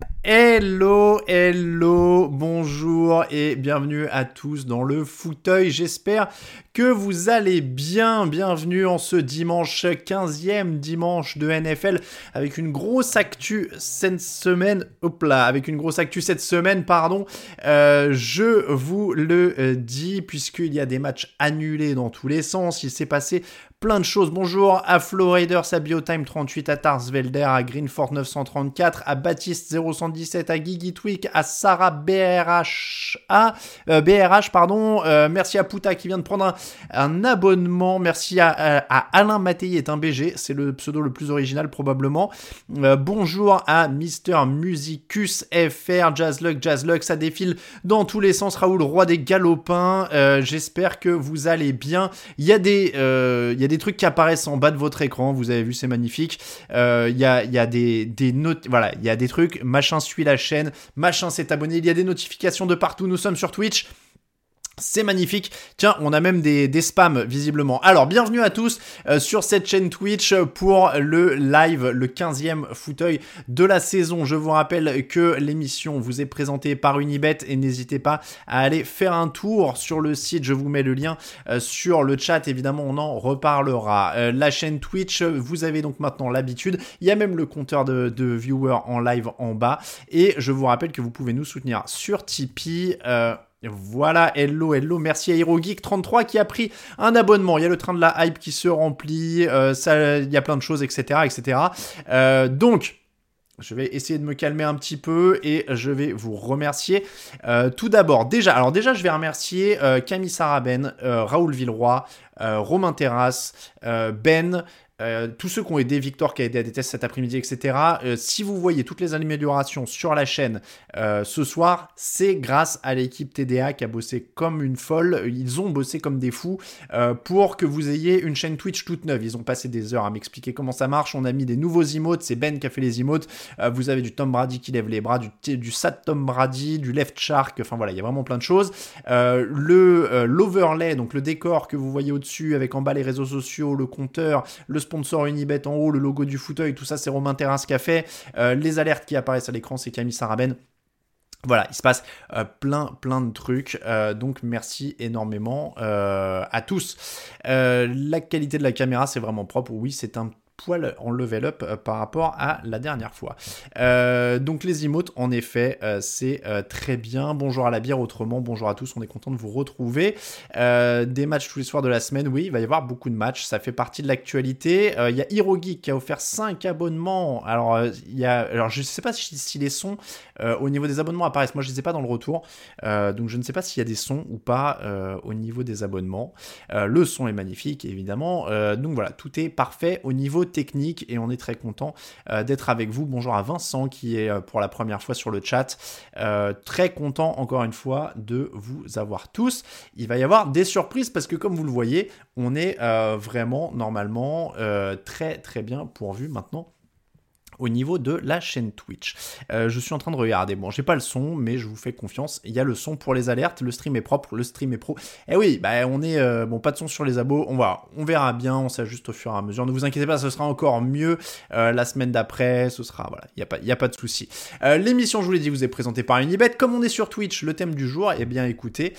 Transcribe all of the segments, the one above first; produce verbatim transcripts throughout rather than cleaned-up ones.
Hello, hello, bonjour et bienvenue à tous dans le fauteuil. J'espère que vous allez bien. Bienvenue en ce dimanche, quinzième dimanche de N F L avec une grosse actu cette semaine. Hop là, avec une grosse actu cette semaine, pardon. Euh, je vous le euh, dis, puisqu'il y a des matchs annulés dans tous les sens. Il s'est passé plein de choses. Bonjour à Flow Raiders, à Biotime trente-huit, à Tarsvelder, à Greenfort neuf cent trente-quatre, à Baptiste zéro cent dix-sept, à Gigi Tweak, à Sarah B R H A, euh, B R H, pardon. Euh, merci à Pouta qui vient de prendre un, un abonnement. Merci à, à, à Alain Mattei est un B G, c'est le pseudo le plus original probablement. Euh, bonjour à Mister Musicus F R, Jazzluck, Jazzluck, ça défile dans tous les sens. Raoul, roi des galopins. Euh, j'espère que vous allez bien. Il y a des, euh, il y a des trucs qui apparaissent en bas de votre écran, vous avez vu, c'est magnifique. Il euh, y, a, y a des, des notes, voilà, il y a des trucs, machin suit la chaîne, machin s'est abonné, il y a des notifications de partout, nous sommes sur Twitch. C'est magnifique. Tiens, on a même des, des spams, visiblement. Alors, bienvenue à tous euh, sur cette chaîne Twitch pour le live, le quinzième fauteuil de la saison. Je vous rappelle que l'émission vous est présentée par Unibet et n'hésitez pas à aller faire un tour sur le site. Je vous mets le lien euh, sur le chat. Évidemment, on en reparlera. Euh, la chaîne Twitch, vous avez donc maintenant l'habitude. Il y a même le compteur de, de viewers en live en bas. Et je vous rappelle que vous pouvez nous soutenir sur Tipeee. Euh, Voilà, hello, hello, merci à HeroGeek trente-trois qui a pris un abonnement. Il y a le train de la hype qui se remplit, euh, ça, il y a plein de choses, et cetera, et cetera. Euh, donc, je vais essayer de me calmer un petit peu et je vais vous remercier. Euh, tout d'abord, déjà, alors déjà, je vais remercier euh, Camille Saraben, euh, Raoul Villeroy, euh, Romain Terrasse, euh, Ben. Euh, tous ceux qui ont aidé Victor, qui a aidé à des tests cet après-midi, et cetera. Euh, si vous voyez toutes les améliorations sur la chaîne euh, ce soir, c'est grâce à l'équipe T D A qui a bossé comme une folle. Ils ont bossé comme des fous euh, pour que vous ayez une chaîne Twitch toute neuve. Ils ont passé des heures à m'expliquer comment ça marche. On a mis des nouveaux emotes. C'est Ben qui a fait les emotes. Euh, vous avez du Tom Brady qui lève les bras, du, du sad Tom Brady, du left shark. Enfin voilà, il y a vraiment plein de choses. Euh, le euh, l'overlay, donc le décor que vous voyez au-dessus avec en bas les réseaux sociaux, le compteur, le sponsor Unibet en haut, le logo du fauteuil, tout ça c'est Romain Terrasse qui a fait. Euh, les alertes qui apparaissent à l'écran, c'est Camille Saraben. Voilà, il se passe euh, plein, plein de trucs. Euh, donc, merci énormément euh, à tous. Euh, la qualité de la caméra, c'est vraiment propre. Oui, c'est un poil en level up euh, par rapport à la dernière fois. Euh, donc les emotes, en effet, euh, c'est euh, très bien. Bonjour à la bière, autrement, bonjour à tous, on est content de vous retrouver. Euh, des matchs tous les soirs de la semaine, oui, il va y avoir beaucoup de matchs, ça fait partie de l'actualité. Euh, il y a HeroGeek qui a offert cinq abonnements. Alors, euh, il y a, alors je ne sais pas si, si les sons euh, au niveau des abonnements apparaissent. Moi, je ne les ai pas dans le retour, euh, donc je ne sais pas s'il y a des sons ou pas euh, au niveau des abonnements. Euh, le son est magnifique, évidemment. Euh, donc voilà, tout est parfait au niveau technique et on est très content euh, d'être avec vous. Bonjour à Vincent qui est euh, pour la première fois sur le chat. Euh, très content encore une fois de vous avoir tous. Il va y avoir des surprises parce que comme vous le voyez, on est euh, vraiment normalement euh, très très bien pourvu maintenant au niveau de la chaîne Twitch. Euh, je suis en train de regarder. Bon, j'ai pas le son, mais je vous fais confiance. Il y a le son pour les alertes. Le stream est propre, le stream est pro. Eh oui, bah on est euh, bon, pas de son sur les abos. On va, on verra bien. On s'ajuste au fur et à mesure. Ne vous inquiétez pas, ce sera encore mieux euh, la semaine d'après. Ce sera voilà, il y a pas, il y a pas de souci. Euh, l'émission, je vous l'ai dit, vous est présentée par Unibet. Comme on est sur Twitch, le thème du jour, eh bien, écoutez,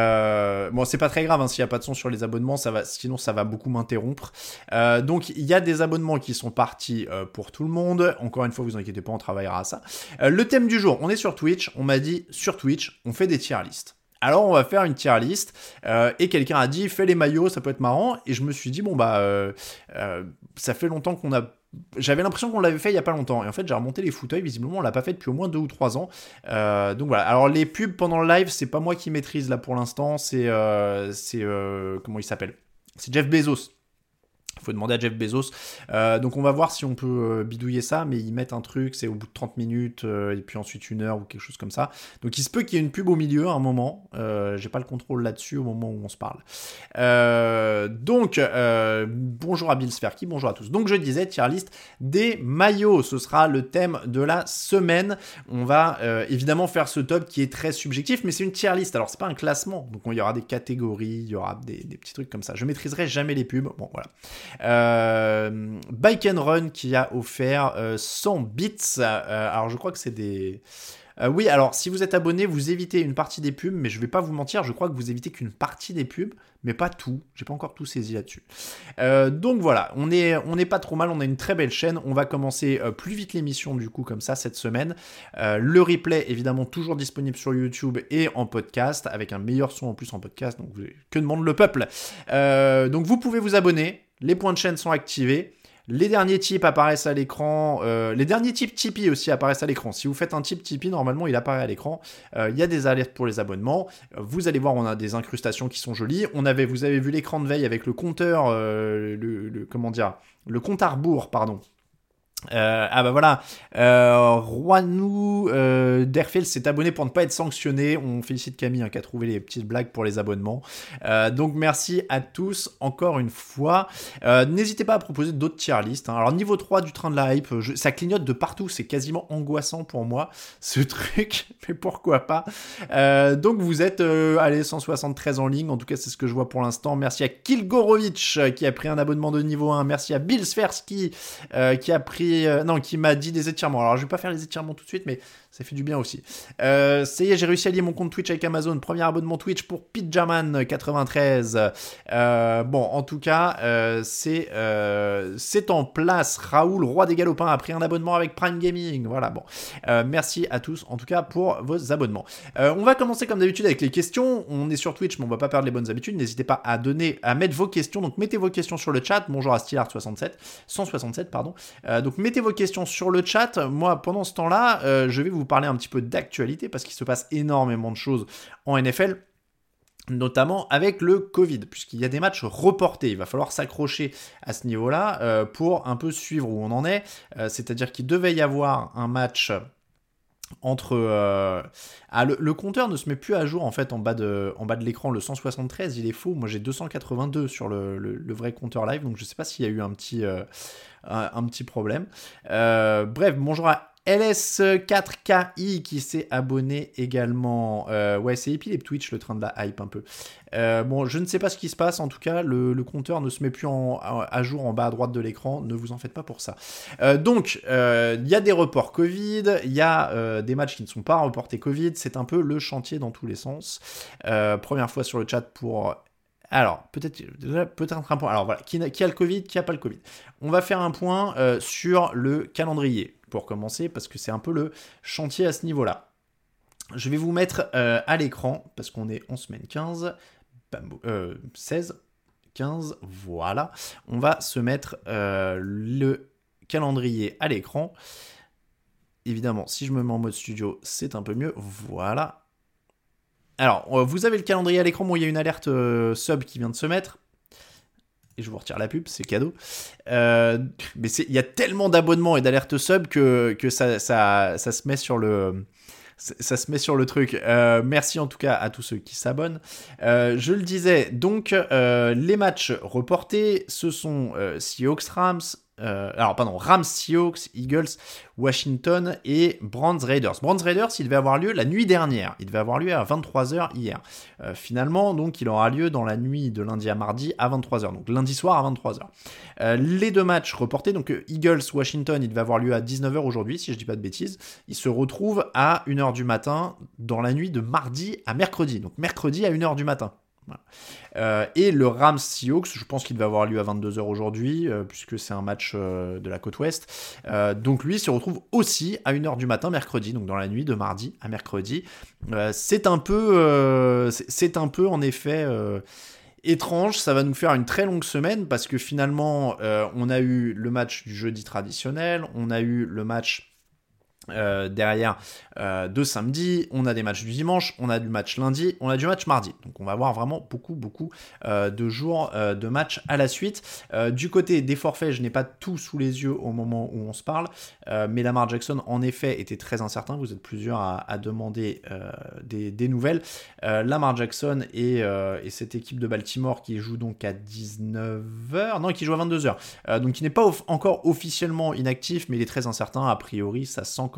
euh, bon, c'est pas très grave hein, s'il y a pas de son sur les abonnements, ça va, sinon ça va beaucoup m'interrompre. Euh, donc, il y a des abonnements qui sont partis euh, pour tout le monde. Encore une fois, vous inquiétez pas, on travaillera à ça. Euh, le thème du jour, on est sur Twitch. On m'a dit, sur Twitch, on fait des tier lists. Alors, on va faire une tier list. Euh, et quelqu'un a dit, fais les maillots, ça peut être marrant. Et je me suis dit, bon, bah, euh, euh, ça fait longtemps qu'on a... J'avais l'impression qu'on l'avait fait il y a pas longtemps. Et en fait, j'ai remonté les fauteuils. Visiblement, on l'a pas fait depuis au moins deux ou trois ans. Euh, donc voilà. Alors, les pubs pendant le live, c'est pas moi qui maîtrise là pour l'instant. C'est... Euh, c'est euh, comment il s'appelle ? C'est Jeff Bezos. Il faut demander à Jeff Bezos. Euh, donc on va voir si on peut euh, bidouiller ça, mais ils mettent un truc, c'est au bout de trente minutes, euh, et puis ensuite une heure ou quelque chose comme ça. Donc il se peut qu'il y ait une pub au milieu à un moment. Euh, j'ai pas le contrôle là-dessus au moment où on se parle. Euh, donc, euh, bonjour à Bill Sferky, bonjour à tous. Donc je disais, tier list des maillots, ce sera le thème de la semaine. On va euh, évidemment faire ce top qui est très subjectif, mais c'est une tier list. Alors c'est pas un classement, donc il y aura des catégories, il y aura des, des petits trucs comme ça. Je maîtriserai jamais les pubs, bon voilà. Euh, Bike and Run qui a offert euh, cent bits. Euh, alors je crois que c'est des... Euh, oui, alors si vous êtes abonné, vous évitez une partie des pubs, mais je vais pas vous mentir, je crois que vous évitez qu'une partie des pubs, mais pas tout. J'ai pas encore tout saisi là-dessus. Euh, donc voilà, on est, on est pas trop mal, on a une très belle chaîne. On va commencer euh, plus vite l'émission du coup comme ça cette semaine. Euh, le replay évidemment toujours disponible sur YouTube et en podcast avec un meilleur son en plus en podcast. Donc que demande le peuple. Euh, donc vous pouvez vous abonner, les points de chaîne sont activés. Les derniers tips apparaissent à l'écran. Euh, les derniers tips Tipeee aussi apparaissent à l'écran. Si vous faites un tip Tipeee, normalement, il apparaît à l'écran. Il euh, y a des alertes pour les abonnements. Euh, vous allez voir, on a des incrustations qui sont jolies. On avait, vous avez vu l'écran de veille avec le compteur, euh, le, le, comment dire, le compte à rebours, pardon. Euh, ah bah voilà, euh, Roinou euh, Derfel s'est abonné pour ne pas être sanctionné. On félicite Camille hein, qui a trouvé les petites blagues pour les abonnements. Euh, donc merci à tous encore une fois. Euh, n'hésitez pas à proposer d'autres tier lists. Hein. Alors niveau trois du train de la hype, je, ça clignote de partout. C'est quasiment angoissant pour moi ce truc, mais pourquoi pas. Euh, donc vous êtes euh, allez cent soixante-treize en ligne. En tout cas c'est ce que je vois pour l'instant. Merci à Kilgorovic euh, qui a pris un abonnement de niveau un. Merci à Bill Sversky euh, qui a pris Euh, non, qui m'a dit des étirements. Alors, je vais pas faire les étirements tout de suite, mais ça fait du bien aussi. Euh, ça y est, j'ai réussi à lier mon compte Twitch avec Amazon. Premier abonnement Twitch pour Pidjaman quatre-vingt-treize. Euh, bon, en tout cas, euh, c'est, euh, c'est en place. Raoul, roi des galopins, a pris un abonnement avec Prime Gaming. Voilà, bon. Euh, merci à tous, en tout cas, pour vos abonnements. Euh, on va commencer comme d'habitude avec les questions. On est sur Twitch, mais on va pas perdre les bonnes habitudes. N'hésitez pas à donner, à mettre vos questions. Donc, mettez vos questions sur le chat. Bonjour à Stylart soixante-sept, cent soixante-sept, pardon. Euh, donc, mettez vos questions sur le chat. Moi, pendant ce temps-là, euh, je vais vous parler un petit peu d'actualité parce qu'il se passe énormément de choses en N F L. Notamment avec le Covid, puisqu'il y a des matchs reportés. Il va falloir s'accrocher à ce niveau-là euh, pour un peu suivre où on en est. Euh, c'est-à-dire qu'il devait y avoir un match entre... Euh... Ah, le, le compteur ne se met plus à jour en fait en bas de, en bas de l'écran. Le cent soixante-treize, il est faux. Moi, j'ai deux cent quatre-vingt-deux sur le, le, le vrai compteur live, donc je ne sais pas s'il y a eu un petit, euh, un, un petit problème. Euh, bref, bonjour à L S quatre K I qui s'est abonné également. Euh, ouais, c'est épileptique Twitch, le train de la hype un peu. Euh, bon, je ne sais pas ce qui se passe. En tout cas, le, le compteur ne se met plus en, à jour en bas à droite de l'écran. Ne vous en faites pas pour ça. Euh, donc, il euh, y a des reports Covid. Il y a euh, des matchs qui ne sont pas reportés Covid. C'est un peu le chantier dans tous les sens. Euh, première fois sur le chat pour... Alors, peut-être, peut-être un point. Alors voilà, qui, qui a le Covid, qui n'a pas le Covid. On va faire un point euh, sur le calendrier, pour commencer, parce que c'est un peu le chantier à ce niveau-là. Je vais vous mettre euh, à l'écran, parce qu'on est en semaine quinze, euh, seize, quinze, voilà. On va se mettre euh, le calendrier à l'écran. Évidemment, si je me mets en mode studio, c'est un peu mieux. Voilà. Alors, vous avez le calendrier à l'écran. Bon, il y a une alerte euh, sub qui vient de se mettre. Et je vous retire la pub, c'est cadeau. Euh, mais il y a tellement d'abonnements et d'alertes sub que, que ça, ça, ça se met sur le... Ça se met sur le truc. Euh, merci en tout cas à tous ceux qui s'abonnent. Euh, je le disais, donc euh, les matchs reportés, ce sont euh, Seahawks Rams, euh, alors pardon, Rams Seahawks, Eagles, Washington et Browns Raiders. Browns Raiders, il devait avoir lieu la nuit dernière. Il devait avoir lieu à vingt-trois heures hier. Euh, finalement, donc, il aura lieu dans la nuit de lundi à mardi à vingt-trois heures. Donc lundi soir à vingt-trois heures. Euh, les deux matchs reportés, donc Eagles, Washington, il devait avoir lieu à dix-neuf heures aujourd'hui, si je dis pas de bêtises. Il se retrouve à une heure du matin dans la nuit de mardi à mercredi. Donc mercredi à une heure du matin. Voilà. Euh, et le Rams Seahawks, je pense qu'il va avoir lieu à vingt-deux heures aujourd'hui, euh, puisque c'est un match euh, de la côte ouest. Euh, donc lui se retrouve aussi à une heure du matin mercredi, donc dans la nuit de mardi à mercredi. Euh, c'est un peu, euh, c'est, c'est un peu en effet euh, étrange. Ça va nous faire une très longue semaine parce que finalement, euh, on a eu le match du jeudi traditionnel, on a eu le match Euh, derrière euh, de samedi, on a des matchs du dimanche, on a du match lundi, on a du match mardi. Donc on va avoir vraiment beaucoup beaucoup euh, de jours euh, de matchs à la suite. Euh, du côté des forfaits, je n'ai pas tout sous les yeux au moment où on se parle, euh, mais Lamar Jackson en effet était très incertain. Vous êtes plusieurs à, à demander euh, des, des nouvelles. Euh, Lamar Jackson et, euh, et cette équipe de Baltimore qui joue donc à dix-neuf heures, non, qui joue à vingt-deux heures. Euh, donc il n'est pas off- encore officiellement inactif, mais il est très incertain. A priori, ça sent quand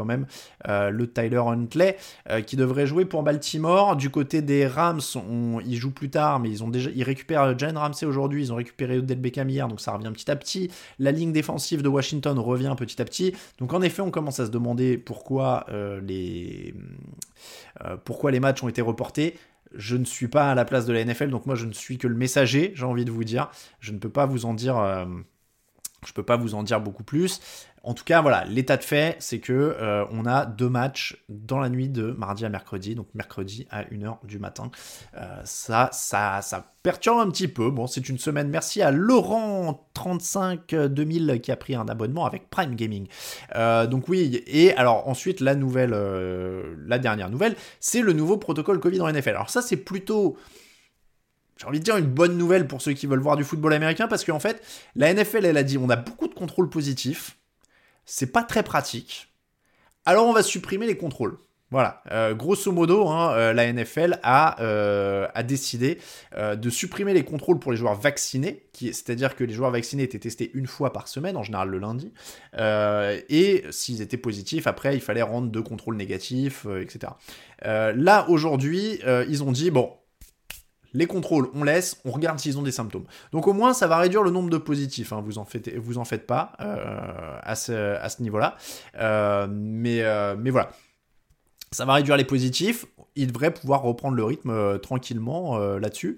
quand même euh, le Tyler Huntley euh, qui devrait jouer pour Baltimore. Du côté des Rams, on, ils jouent plus tard, mais ils ont déjà, ils récupèrent Jalen Ramsey aujourd'hui, ils ont récupéré Odell Beckham hier, donc ça revient petit à petit. La ligne défensive de Washington revient petit à petit. Donc en effet, on commence à se demander pourquoi euh, les euh, pourquoi les matchs ont été reportés. Je ne suis pas à la place de la N F L, donc moi je ne suis que le messager, j'ai envie de vous dire. Je ne peux pas vous en dire, euh, je peux pas vous en dire beaucoup plus. En tout cas, voilà, l'état de fait, c'est que euh, on a deux matchs dans la nuit de mardi à mercredi, donc mercredi à une heure du matin. Euh, ça, ça, ça perturbe un petit peu. Bon, c'est une semaine. Merci à Laurent trente-cinq deux mille qui a pris un abonnement avec Prime Gaming. Euh, donc oui, et alors ensuite la nouvelle, euh, la dernière nouvelle, c'est le nouveau protocole Covid en N F L. Alors ça, c'est plutôt, j'ai envie de dire, une bonne nouvelle pour ceux qui veulent voir du football américain, parce qu'en fait, la N F L, elle a dit, on a beaucoup de contrôles positifs. C'est pas très pratique. Alors on va supprimer les contrôles. Voilà, euh, grosso modo, hein, euh, la N F L a, euh, a décidé euh, de supprimer les contrôles pour les joueurs vaccinés, qui, c'est-à-dire que les joueurs vaccinés étaient testés une fois par semaine, en général le lundi, euh, et s'ils étaient positifs, après il fallait rendre deux contrôles négatifs, euh, et cetera. Euh, là, aujourd'hui, euh, ils ont dit, bon, les contrôles, on laisse, on regarde s'ils ont des symptômes. Donc au moins, ça va réduire le nombre de positifs, hein, vous en faites, vous en faites pas euh, à ce, à ce niveau-là. Euh, mais, euh, mais voilà, ça va réduire les positifs. Ils devraient pouvoir reprendre le rythme euh, tranquillement euh, là-dessus.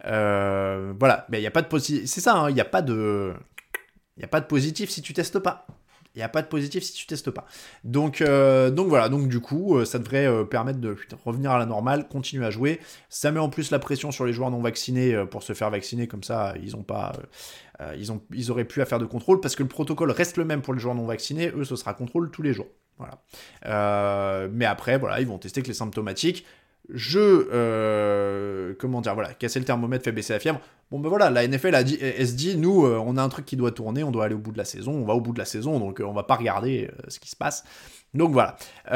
Euh, voilà, mais il n'y a pas de positif. C'est ça, il hein, n'y a pas de, il n'y a pas de positif si tu testes pas. Il n'y a pas de positif si tu testes pas. Donc, euh, donc voilà, donc du coup, euh, ça devrait euh, permettre de putain, revenir à la normale, continuer à jouer. Ça met en plus la pression sur les joueurs non vaccinés euh, pour se faire vacciner, comme ça, ils ont pas, euh, ils ont, ils auraient plus à faire de contrôle, parce que le protocole reste le même pour les joueurs non vaccinés. Eux, ce sera contrôle tous les jours. Voilà. Euh, mais après, voilà, ils vont tester que les symptomatiques. Je, euh, comment dire, voilà, casser le thermomètre, fait baisser la fièvre. Bon ben voilà, la N F L a dit, elle se dit, nous, euh, on a un truc qui doit tourner, on doit aller au bout de la saison, on va au bout de la saison, donc euh, on va pas regarder euh, ce qui se passe. Donc voilà.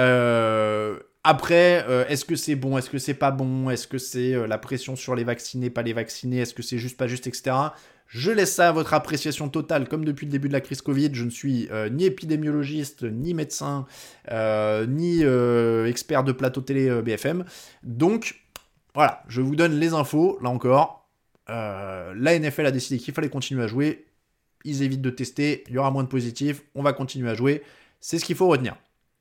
Euh, après, euh, est-ce que c'est bon, est-ce que c'est pas bon, est-ce que c'est euh, la pression sur les vaccinés, pas les vaccinés, est-ce que c'est juste, pas juste, et cetera. Je laisse ça à votre appréciation totale, comme depuis le début de la crise Covid. Je ne suis euh, ni épidémiologiste, ni médecin, euh, ni euh, expert de plateau télé euh, B F M. Donc, voilà, je vous donne les infos, là encore. Euh, la N F L a décidé qu'il fallait continuer à jouer. Ils évitent de tester, il y aura moins de positifs, on va continuer à jouer. C'est ce qu'il faut retenir.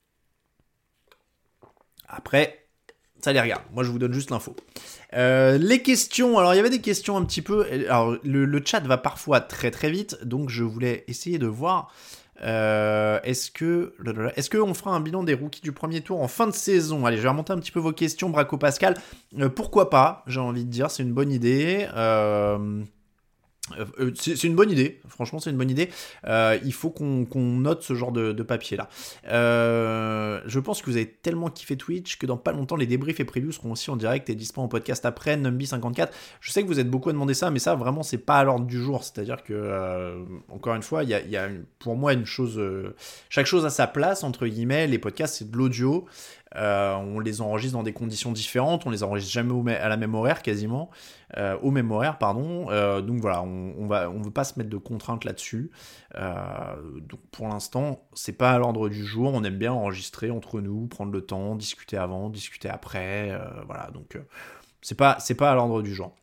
Après, ça les regarde. Moi, je vous donne juste l'info. Euh, les questions, alors il y avait des questions un petit peu, alors le, le chat va parfois très très vite, donc je voulais essayer de voir, euh, est-ce que, est-ce qu'on fera un bilan des rookies du premier tour en fin de saison? Allez, je vais remonter un petit peu vos questions, Braco Pascal, euh, pourquoi pas, j'ai envie de dire, c'est une bonne idée, euh... Euh, c'est, c'est une bonne idée, franchement c'est une bonne idée. Euh, il faut qu'on, qu'on note ce genre de, de papier là. Euh, je pense que vous avez tellement kiffé Twitch que dans pas longtemps les débriefs et previews seront aussi en direct et disponibles en podcast après. Numby cinquante-quatre, je sais que vous êtes beaucoup à demander ça, mais ça vraiment c'est pas à l'ordre du jour. C'est-à-dire que euh, encore une fois, il y a, y a une, pour moi une chose, euh, chaque chose à sa place entre guillemets. Les podcasts c'est de l'audio. Euh, on les enregistre dans des conditions différentes, on les enregistre jamais au à la même horaire quasiment, euh, au même horaire pardon. Euh, donc voilà, on, on va, on veut pas se mettre de contraintes là-dessus. Euh, donc pour l'instant, c'est pas à l'ordre du jour. On aime bien enregistrer entre nous, prendre le temps, discuter avant, discuter après. Euh, voilà, donc euh, c'est pas, c'est pas à l'ordre du jour.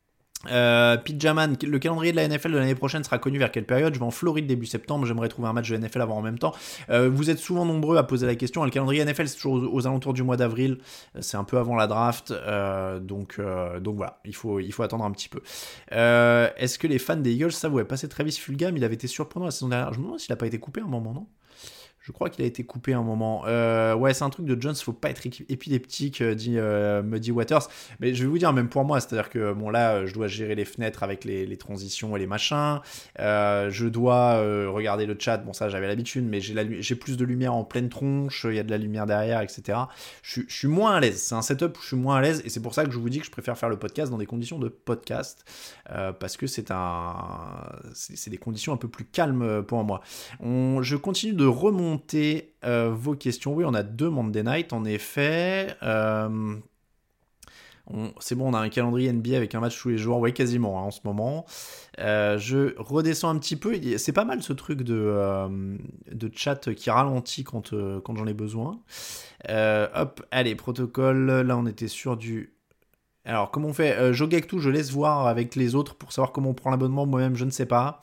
Euh, Pidjaman, le calendrier de la N F L de l'année prochaine sera connu vers quelle période? Je vais en Floride début septembre, j'aimerais trouver un match de N F L avant en même temps. Euh, vous êtes souvent nombreux à poser la question. Le calendrier N F L c'est toujours aux, aux alentours du mois d'avril, c'est un peu avant la draft, euh, donc, euh, donc voilà, il faut, il faut attendre un petit peu. Euh, est-ce que les fans des Eagles savent où est passé Travis Fulgham? Il avait été surprenant la saison dernière, je me demande s'il a pas été coupé à un moment, non? Je crois qu'il a été coupé à un moment. Euh, ouais, c'est un truc de Jones, faut pas être épileptique, dit, euh, me dit Waters. Mais je vais vous dire, même pour moi, c'est-à-dire que bon là, je dois gérer les fenêtres avec les, les transitions et les machins. Euh, je dois euh, regarder le chat. Bon, ça, j'avais l'habitude, mais j'ai, la, j'ai plus de lumière en pleine tronche. Il y a de la lumière derrière, et cetera. Je, je suis moins à l'aise. C'est un setup où je suis moins à l'aise, et c'est pour ça que je vous dis que je préfère faire le podcast dans des conditions de podcast, euh, parce que c'est un, c'est, c'est des conditions un peu plus calmes pour moi. On, je continue de remonter. Euh, vos questions. Oui, on a deux Monday Night, en effet. Euh, On, c'est bon, on a un calendrier N B A avec un match tous les jours, ouais, quasiment hein, en ce moment. Euh, je redescends un petit peu. C'est pas mal ce truc de, euh, de chat qui ralentit quand, euh, quand j'en ai besoin. Euh, hop, allez, protocole. Là, on était sur du. Alors, comment on fait euh, Jogektu, je laisse voir avec les autres pour savoir comment on prend l'abonnement. Moi-même, je ne sais pas.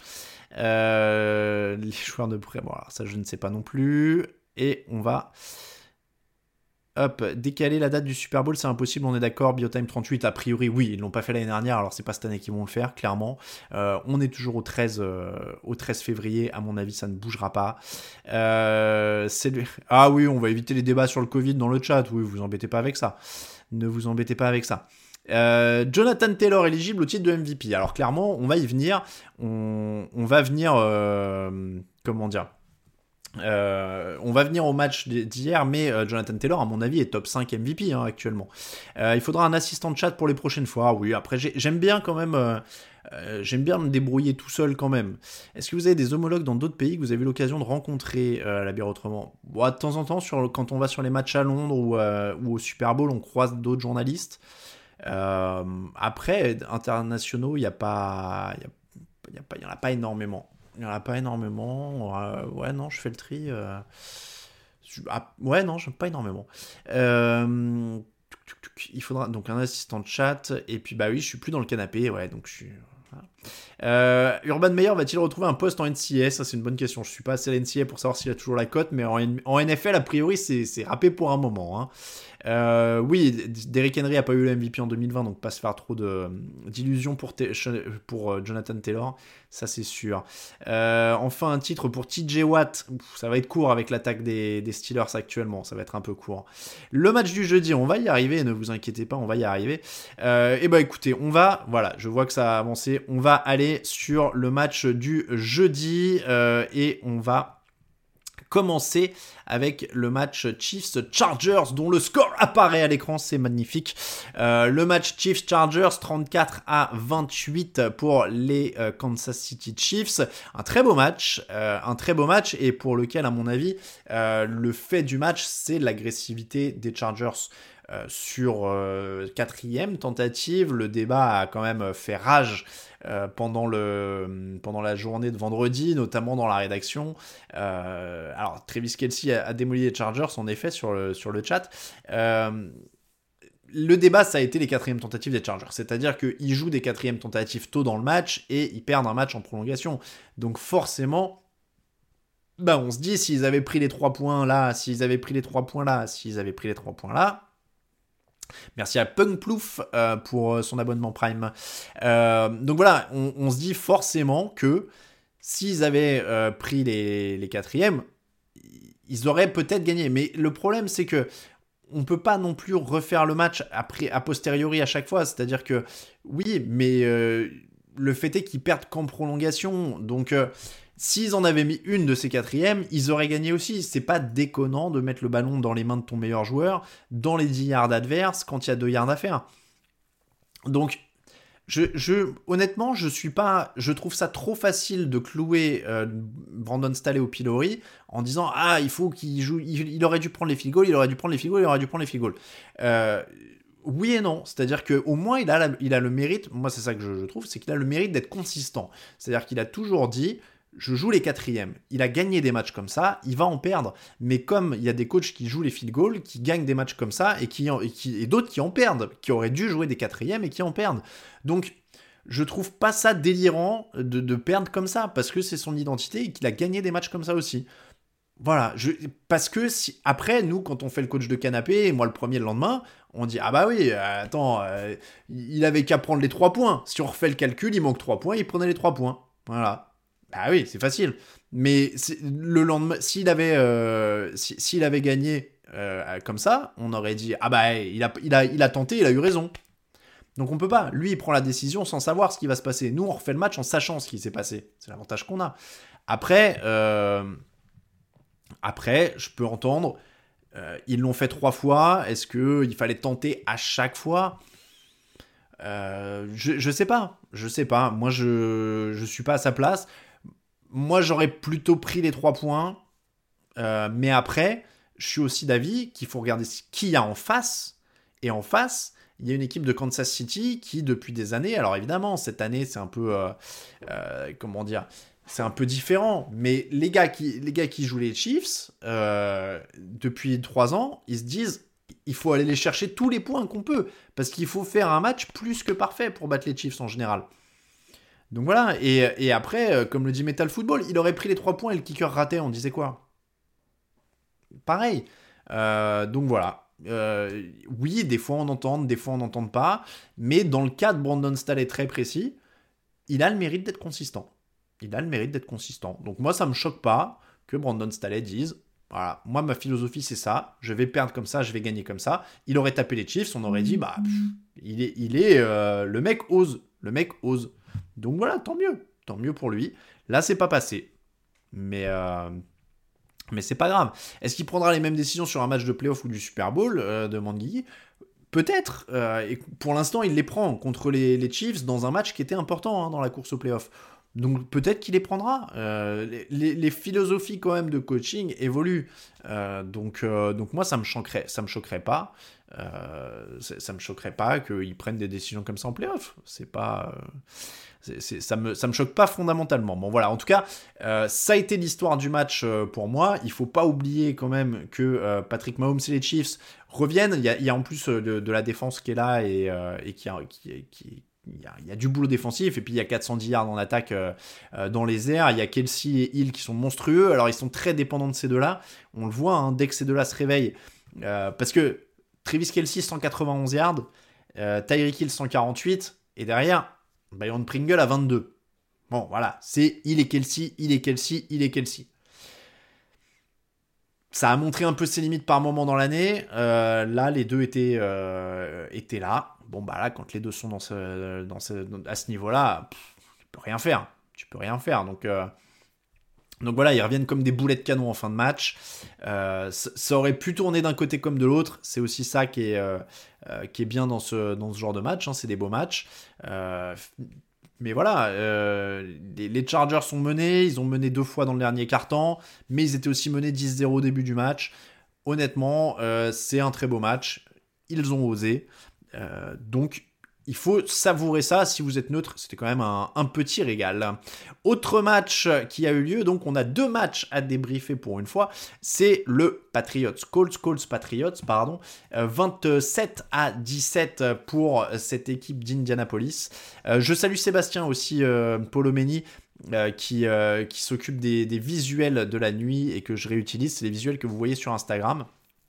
Euh, les joueurs de prêt, bon, alors ça, je ne sais pas non plus. Et on va. Hop, décaler la date du Super Bowl, c'est impossible, on est d'accord. Biotime trente-huit, a priori, oui, ils l'ont pas fait l'année dernière, alors c'est pas cette année qu'ils vont le faire, clairement. Euh, on est toujours au treize, euh, au treize février, à mon avis, ça ne bougera pas. Euh, c'est le... Ah oui, on va éviter les débats sur le Covid dans le chat, oui, vous embêtez pas avec ça. Ne vous embêtez pas avec ça. Euh, Jonathan Taylor éligible au titre de M V P. Alors clairement, on va y venir. On, on va venir, euh, comment dire Euh, on va venir au match d'hier, mais euh, Jonathan Taylor, à mon avis, est top cinq M V P hein, actuellement. Euh, il faudra un assistant de chat pour les prochaines fois. Oui, après, j'ai, j'aime bien quand même. Euh, euh, j'aime bien me débrouiller tout seul quand même. Est-ce que vous avez des homologues dans d'autres pays que vous avez eu l'occasion de rencontrer euh, à la bière autrement bon, de temps en temps, sur, quand on va sur les matchs à Londres ou, euh, ou au Super Bowl, on croise d'autres journalistes. Euh, après, internationaux, il n'y a pas. Il y a, il y a pas, il y en a pas énormément. Il n'y en a pas énormément. Euh, ouais, non, je fais le tri. Euh... Ah, ouais, non, j'aime pas énormément. Euh... Il faudra donc un assistant de chat. Et puis, bah oui, je suis plus dans le canapé. Ouais, donc je suis. Voilà. Euh, Urban Meyer va-t-il retrouver un poste en N C A A? Ça, c'est une bonne question. Je suis pas assez à la N C A A pour savoir s'il a toujours la cote, mais en, N- en N F L, a priori, c'est, c'est râpé pour un moment. Hein. Euh, oui, Derrick Henry a pas eu le M V P en deux mille vingt, donc pas se faire trop de, d'illusions pour, te, pour Jonathan Taylor, ça c'est sûr. Euh, enfin, un titre pour T J Watt, Ouf, ça va être court avec l'attaque des, des Steelers actuellement, ça va être un peu court. Le match du jeudi, on va y arriver, ne vous inquiétez pas, on va y arriver. Euh, et bah écoutez, on va, voilà, je vois que ça a avancé, on va aller sur le match du jeudi euh, et on va commencer avec le match Chiefs-Chargers dont le score apparaît à l'écran, c'est magnifique. Euh, le match Chiefs-Chargers, trente-quatre à vingt-huit pour les euh, Kansas City Chiefs. Un très beau match, euh, un très beau match et pour lequel, à mon avis, euh, le fait du match, c'est l'agressivité des Chargers. Euh, sur euh, quatrième tentative, le débat a quand même fait rage euh, pendant, le, pendant la journée de vendredi, notamment dans la rédaction. Euh, alors, Travis Kelce a, a démoli les Chargers, en effet, sur le, sur le chat. Euh, le débat, ça a été les quatrièmes tentatives des Chargers. C'est-à-dire qu'ils jouent des quatrièmes tentatives tôt dans le match et ils perdent un match en prolongation. Donc forcément, ben, on se dit, s'ils avaient pris les trois points là, s'ils avaient pris les trois points là, s'ils avaient pris les trois points là, merci à Punk Plouf euh, pour son abonnement Prime. Euh, donc voilà, on, on se dit forcément que s'ils avaient euh, pris les, les quatrièmes, ils auraient peut-être gagné. Mais le problème, c'est que on peut pas non plus refaire le match après, a posteriori à chaque fois. C'est-à-dire que oui, mais euh, le fait est qu'ils perdent qu'en prolongation. Donc euh, s'ils en avaient mis une de ces quatrièmes, ils auraient gagné aussi. C'est pas déconnant de mettre le ballon dans les mains de ton meilleur joueur, dans les dix yards adverses, quand il y a deux yards à faire. Donc, je, je, honnêtement, je suis pas, je trouve ça trop facile de clouer euh, Brandon Staley au pilori en disant ah il faut qu'il joue, il, il aurait dû prendre les field goals, il aurait dû prendre les field goals, il aurait dû prendre les field goals. Euh, Oui et non, c'est-à-dire qu'au moins il a, la, il a le mérite, moi c'est ça que je, je trouve, c'est qu'il a le mérite d'être consistant. C'est-à-dire qu'il a toujours dit, je joue les quatrièmes. Il a gagné des matchs comme ça, il va en perdre. Mais comme il y a des coachs qui jouent les field goals, qui gagnent des matchs comme ça, et, qui, et, qui, et d'autres qui en perdent, qui auraient dû jouer des quatrièmes et qui en perdent. Donc, je trouve pas ça délirant de, de perdre comme ça, parce que c'est son identité et qu'il a gagné des matchs comme ça aussi. Voilà, je, parce que si, après, nous, quand on fait le coach de canapé, et moi le premier le lendemain, on dit ah bah oui, euh, attends, euh, il avait qu'à prendre les trois points. Si on refait le calcul, il manque trois points, il prenait les trois points. Voilà. Bah oui, c'est facile. Mais c'est, le lendemain, s'il avait, euh, si, s'il avait gagné euh, comme ça, on aurait dit ah bah il a, il a, il a tenté, il a eu raison. Donc on peut pas. Lui, il prend la décision sans savoir ce qui va se passer. Nous, on refait le match en sachant ce qui s'est passé. C'est l'avantage qu'on a. Après. Euh, Après, je peux entendre, euh, ils l'ont fait trois fois, est-ce qu'il fallait tenter à chaque fois ? euh, je, je sais pas, je sais pas. Moi, je, je suis pas à sa place. Moi, j'aurais plutôt pris les trois points, euh, mais après, je suis aussi d'avis qu'il faut regarder qui il y a en face, et en face, il y a une équipe de Kansas City qui, depuis des années, alors évidemment, cette année, c'est un peu, euh, euh, comment dire, c'est un peu différent, mais les gars qui, les gars qui jouent les Chiefs, euh, depuis trois ans, ils se disent, il faut aller les chercher tous les points qu'on peut, parce qu'il faut faire un match plus que parfait pour battre les Chiefs en général. Donc voilà, et, et après, comme le dit Metal Football, il aurait pris les trois points et le kicker raté, on disait quoi ? Pareil. Euh, donc voilà. Euh, oui, des fois on entend, des fois on n'entend pas, mais dans le cas de Brandon Staley très précis, il a le mérite d'être consistant. Il a le mérite d'être consistant. Donc moi, ça me choque pas que Brandon Staley dise, voilà, moi ma philosophie c'est ça, je vais perdre comme ça, je vais gagner comme ça. Il aurait tapé les Chiefs, on aurait dit, bah, pff, il est, il est, euh, le mec ose, le mec ose. Donc voilà, tant mieux, tant mieux pour lui. Là, c'est pas passé, mais. Euh, Mais c'est pas grave. Est-ce qu'il prendra les mêmes décisions sur un match de playoff ou du Super Bowl, euh, demande Guigui ? Peut-être. Euh, et pour l'instant, il les prend contre les, les Chiefs dans un match qui était important hein, dans la course au playoff. Donc peut-être qu'il les prendra. Euh, les, les, les philosophies quand même de coaching évoluent. Euh, donc, euh, donc moi, ça me choquerait, ça me choquerait pas. Euh, ça me choquerait pas qu'ils prennent des décisions comme ça en playoff. C'est pas... Euh... C'est, c'est, ça me ça me choque pas fondamentalement. Bon voilà, en tout cas, euh, ça a été l'histoire du match euh, pour moi. Il faut pas oublier quand même que euh, Patrick Mahomes et les Chiefs reviennent. Il y a, il y a en plus euh, de, de la défense qui est là et, euh, et qui, a, qui, qui il y, a, il y a du boulot défensif et puis il y a quatre cent dix yards en attaque euh, euh, dans les airs. Il y a Kelsey et Hill qui sont monstrueux. Alors ils sont très dépendants de ces deux-là. On le voit hein, dès que ces deux-là se réveillent. Euh, parce que Travis Kelsey cent quatre-vingt-onze yards, euh, Tyreek Hill cent quarante-huit et derrière Byron Pringle à vingt-deux. Bon, voilà, c'est il est Kelsey, il est Kelsey, il est Kelsey. Ça a montré un peu ses limites par moment dans l'année. Euh, là, les deux étaient, euh, étaient là. Bon, bah là, quand les deux sont dans ce, dans ce, à ce niveau-là, pff, tu peux rien faire. Tu peux rien faire. Donc, euh, donc voilà, ils reviennent comme des boulets de canon en fin de match. Euh, ça, ça aurait pu tourner d'un côté comme de l'autre. C'est aussi ça qui est, euh, euh, qui est bien dans ce, dans ce genre de match. Hein. C'est des beaux matchs. Euh, mais voilà, euh, les, les Chargers sont menés. Ils ont mené deux fois dans le dernier quart-temps. Mais ils étaient aussi menés dix zéro au début du match. Honnêtement, euh, c'est un très beau match. Ils ont osé. Euh, donc, il faut savourer ça. Si vous êtes neutre, c'était quand même un, un petit régal. Autre match qui a eu lieu, donc on a deux matchs à débriefer pour une fois. C'est le Patriots, Colts, Colts Patriots, pardon. Euh, vingt-sept à dix-sept pour cette équipe d'Indianapolis. Euh, je salue Sébastien aussi, euh, Polomeni. Euh, qui, euh, qui s'occupe des, des visuels de la nuit et que je réutilise. C'est les visuels que vous voyez sur Instagram.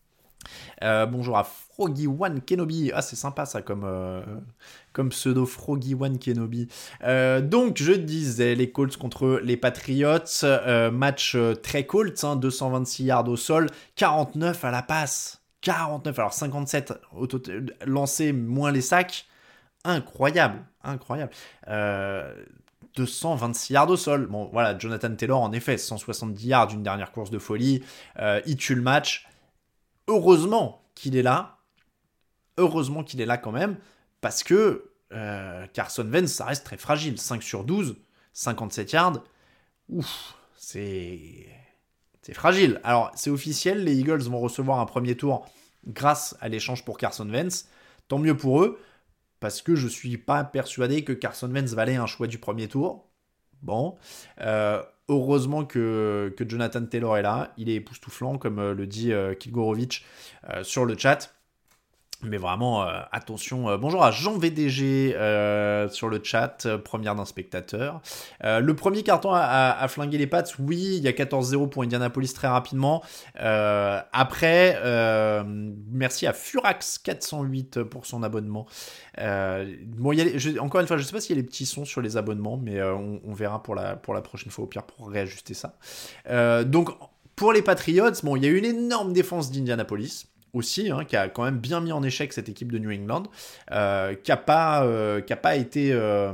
Euh, bonjour à Froggy One Kenobi. Ah, c'est sympa ça comme, euh, comme pseudo Froggy One Kenobi. Euh, donc, je disais les Colts contre les Patriots. Euh, match très Colts, hein, deux cent vingt-six yards au sol, quarante-neuf à la passe. quarante-neuf, alors cinquante-sept au total, lancés moins les sacs. Incroyable, incroyable. Euh, deux cent vingt-six yards au sol. Bon, voilà, Jonathan Taylor, en effet, cent soixante-dix yards d'une dernière course de folie. Euh, il tue le match. Heureusement qu'il est là. Heureusement qu'il est là quand même. Parce que euh, Carson Wentz, ça reste très fragile. cinq sur douze, cinquante-sept yards. Ouf, c'est... c'est fragile. Alors, c'est officiel. Les Eagles vont recevoir un premier tour grâce à l'échange pour Carson Wentz. Tant mieux pour eux. Parce que je ne suis pas persuadé que Carson Wentz valait un choix du premier tour. Bon. Euh, heureusement que, que Jonathan Taylor est là. Il est époustouflant, comme euh, le dit euh, Kilgorovic euh, sur le chat. Mais vraiment, euh, attention. Euh, bonjour à Jean V D G euh, sur le chat, euh, première d'un spectateur. Euh, le premier carton a, a, a flingué les Pats. Oui, il y a quatorze zéro pour Indianapolis très rapidement. Euh, après, euh, merci à Furax quatre cent huit pour son abonnement. Euh, bon, il y a les, je, encore une fois, je ne sais pas s'il y a les petits sons sur les abonnements, mais euh, on, on verra pour la, pour la prochaine fois, au pire, pour réajuster ça. Euh, donc, pour les Patriots, bon, il y a eu une énorme défense d'Indianapolis. Aussi, hein, qui a quand même bien mis en échec cette équipe de New England, euh, qui n'a pas, euh, qui a pas été... Euh...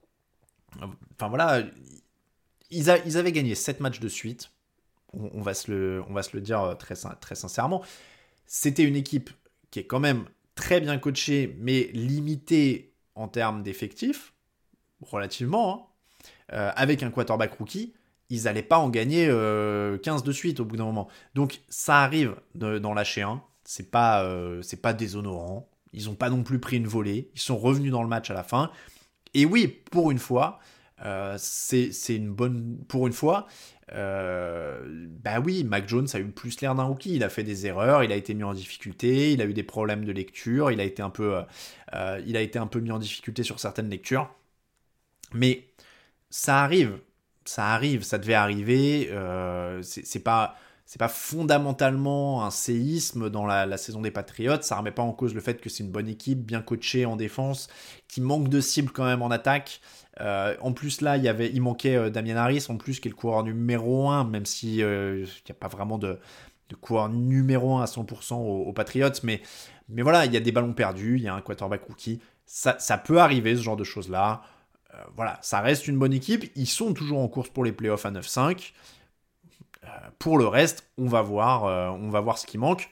Enfin voilà, ils, a, ils avaient gagné sept matchs de suite, on, on, va, se le, on va se le dire très, très sincèrement. C'était une équipe qui est quand même très bien coachée, mais limitée en termes d'effectifs, relativement, hein, euh, avec un quarterback rookie. Ils n'allaient pas en gagner euh, quinze de suite au bout d'un moment. Donc ça arrive de, d'en lâcher un. C'est pas, euh, c'est pas déshonorant. Ils n'ont pas non plus pris une volée. Ils sont revenus dans le match à la fin. Et oui, pour une fois, euh, c'est, c'est une bonne... Pour une fois, euh, bah oui, Mac Jones a eu plus l'air d'un rookie. Il a fait des erreurs, il a été mis en difficulté, il a eu des problèmes de lecture, il a été un peu, euh, il a été un peu mis en difficulté sur certaines lectures. Mais ça arrive, ça arrive, ça devait arriver. Euh, c'est, c'est pas... C'est pas fondamentalement un séisme dans la, la saison des Patriots. Ça remet pas en cause le fait que c'est une bonne équipe, bien coachée en défense, qui manque de cible quand même en attaque. Euh, en plus là, il, y avait, il manquait euh, Damien Harris, en plus qui est le coureur numéro un, même si il euh, n'y a pas vraiment de, de coureur numéro un à cent pour cent aux, aux Patriots. Mais, mais voilà, il y a des ballons perdus, il y a un quarterback rookie. Ça, ça peut arriver, ce genre de choses-là. Euh, voilà, ça reste une bonne équipe. Ils sont toujours en course pour les playoffs à neuf cinq. Pour le reste, on va voir, euh, on va voir ce qui manque.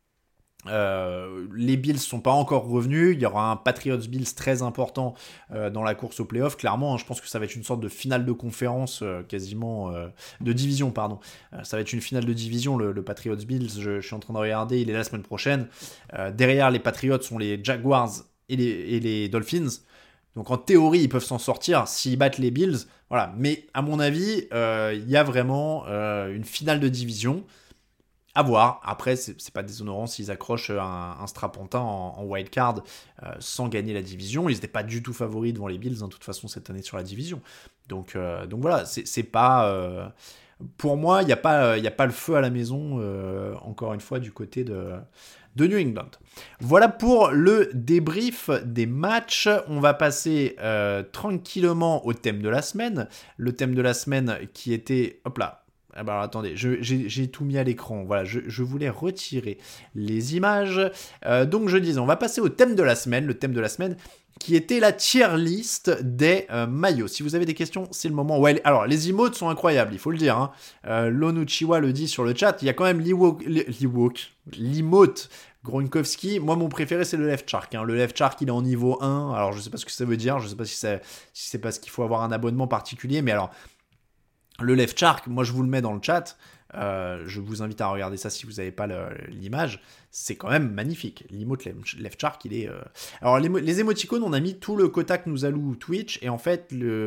Euh, les Bills sont pas encore revenus. Il y aura un Patriots-Bills très important euh, dans la course aux playoffs. Clairement, hein, je pense que ça va être une sorte de finale de conférence, euh, quasiment euh, de division, pardon. Euh, ça va être une finale de division, le, le Patriots-Bills. Je, je suis en train de regarder, il est la semaine prochaine. Euh, derrière les Patriots sont les Jaguars et les, et les Dolphins. Donc en théorie, ils peuvent s'en sortir s'ils battent les Bills. Voilà. Mais à mon avis, il euh, y a vraiment euh, une finale de division. À voir. Après, c'est, c'est pas déshonorant s'ils accrochent un, un strapontin en, en wildcard euh, sans gagner la division. Ils n'étaient pas du tout favoris devant les Bills, hein, de toute façon, cette année sur la division. Donc, euh, donc voilà, c'est, c'est pas... Euh, pour moi, il n'y a, pas, y a pas le feu à la maison, euh, encore une fois, du côté de... de New England. Voilà pour le débrief des matchs. On va passer euh, tranquillement au thème de la semaine. Le thème de la semaine qui était... Hop là. Ah bah alors attendez, je, j'ai, j'ai tout mis à l'écran. Voilà, je, je voulais retirer les images. Euh, donc je disais, on va passer au thème de la semaine. Le thème de la semaine qui était la tier list des euh, maillots. Si vous avez des questions, c'est le moment. Ouais, alors, les emotes sont incroyables, il faut le dire. Hein. Euh, Lonuchiwa le dit sur le chat. Il y a quand même l'Ewok, l'Ewok, l'emote Gronkowski. Moi, mon préféré, c'est le left shark. Hein. Le left shark, il est en niveau un. Alors, je sais pas ce que ça veut dire. Je sais pas si c'est, si c'est parce qu'il faut avoir un abonnement particulier. Mais alors, le left shark, moi, je vous le mets dans le chat. Euh, je vous invite à regarder ça si vous n'avez pas le, l'image. C'est quand même magnifique. L'emote left shark, il est... Euh... Alors, les, les émoticônes, on a mis tout le quota que nous alloue Twitch. Et en fait,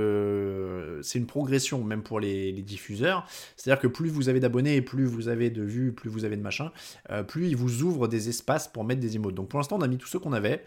le... c'est une progression, même pour les, les diffuseurs. C'est-à-dire que plus vous avez d'abonnés, plus vous avez de vues, plus vous avez de machin, euh, plus ils vous ouvrent des espaces pour mettre des emotes. Donc, pour l'instant, on a mis tous ceux qu'on avait.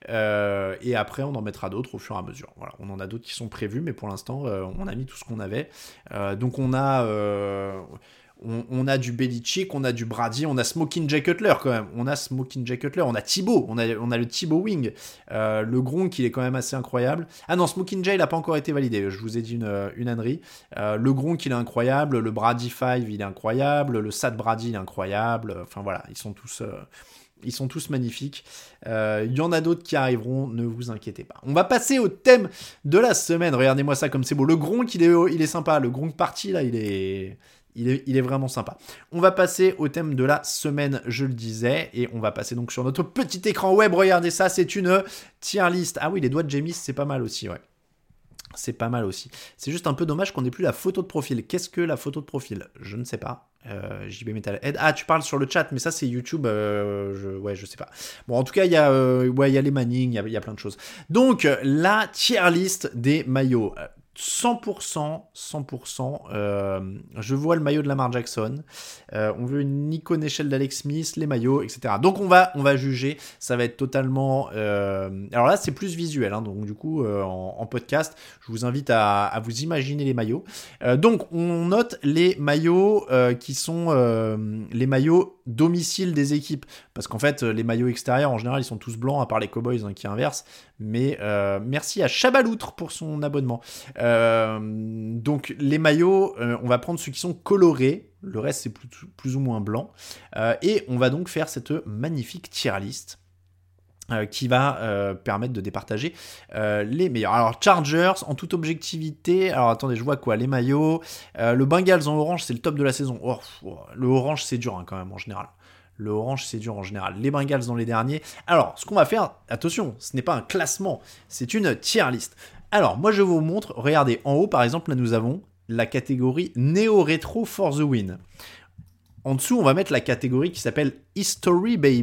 Euh, et après, on en mettra d'autres au fur et à mesure. Voilà, on en a d'autres qui sont prévus, mais pour l'instant, euh, on a mis tout ce qu'on avait. Euh, donc, on a... Euh... On, on a du Belichick, on a du Brady, on a Smoking Jay Cutler quand même. On a Smoking Jay Cutler, on a Thibaut, on a, on a le Thibaut Wing. Euh, le Gronk, il est quand même assez incroyable. Ah non, Smoking Jay, il n'a pas encore été validé. Je vous ai dit une, une ânerie. Euh, le Gronk, il est incroyable. Le Brady cinq, il est incroyable. Le Sad Brady, il est incroyable. Enfin voilà, ils sont tous... Euh... Ils sont tous magnifiques. Il euh, y en a d'autres qui arriveront, ne vous inquiétez pas. On va passer au thème de la semaine. Regardez-moi ça comme c'est beau. Le Gronk, il est, il est sympa. Le Gronk party, là, il est... Il est, il est vraiment sympa. On va passer au thème de la semaine, je le disais, et on va passer donc sur notre petit écran web. Regardez ça, c'est une tier list. Ah oui, les doigts de Jamis, c'est pas mal aussi, ouais. C'est pas mal aussi. C'est juste un peu dommage qu'on n'ait plus la photo de profil. Qu'est-ce que la photo de profil ? Je ne sais pas. Euh, J B Metalhead. Ah, tu parles sur le chat, mais ça c'est YouTube. Euh, je, ouais, je sais pas. Bon, en tout cas, il y a, euh, ouais, il y a les Manning, il y a, il y a plein de choses. Donc, la tier list des maillots. cent pour cent, cent pour cent, euh, je vois le maillot de Lamar Jackson, euh, on veut une icône échelle d'Alex Smith, les maillots, et cetera. Donc on va, on va juger, ça va être totalement... Euh... Alors là, c'est plus visuel, hein, donc du coup, euh, en, en podcast, je vous invite à, à vous imaginer les maillots. Euh, donc on note les maillots euh, qui sont euh, les maillots domicile des équipes, parce qu'en fait, les maillots extérieurs, en général, ils sont tous blancs, à part les Cowboys, hein, qui inversent. Mais euh, merci à Chabaloutre pour son abonnement. Euh, donc les maillots, euh, on va prendre ceux qui sont colorés. Le reste, c'est plus, plus ou moins blanc. Euh, et on va donc faire cette magnifique tier list euh, qui va euh, permettre de départager euh, les meilleurs. Alors Chargers, en toute objectivité. Alors attendez, je vois quoi ? Les maillots. Euh, le Bengals en orange, c'est le top de la saison. Oh, oh, le orange, c'est dur, hein, quand même, en général. Le orange, c'est dur en général. Les Bengals dans les derniers. Alors, ce qu'on va faire, attention, ce n'est pas un classement, c'est une tier list. Alors, moi, je vous montre, regardez, en haut, par exemple, là, nous avons la catégorie Neo Retro for the Win. En dessous, on va mettre la catégorie qui s'appelle History Baby.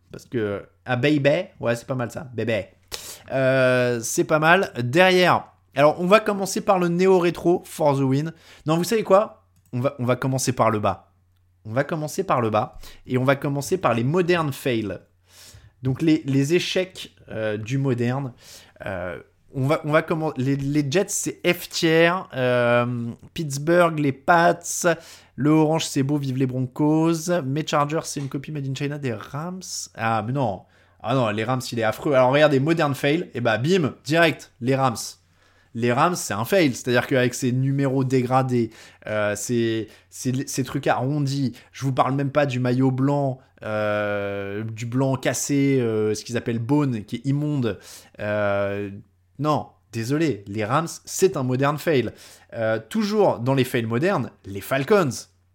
parce que... Ah, Baby, ouais, c'est pas mal ça, Baby. Euh, c'est pas mal. Derrière, alors on va commencer par le néo-rétro, for the win. Non, vous savez quoi, on va, on va commencer par le bas. On va commencer par le bas, et on va commencer par les modern fails. Donc les, les échecs euh, du moderne. Euh, on va, on va comment les, les Jets, c'est F tier. Euh, Pittsburgh, les Pats. Le orange, c'est beau, vive les Broncos. Mes Chargers, c'est une copie made in China des Rams. Ah, mais non. Ah non, les Rams, il est affreux. Alors regardez, modern fail. Et bah, bim, direct, les Rams. Les Rams, c'est un fail. C'est-à-dire qu'avec ces numéros dégradés, euh, ces, ces, ces trucs arrondis, je vous parle même pas du maillot blanc, euh, du blanc cassé, euh, ce qu'ils appellent bone, qui est immonde. Euh, non, désolé, les Rams, c'est un modern fail. Euh, toujours dans les fails modernes, les Falcons.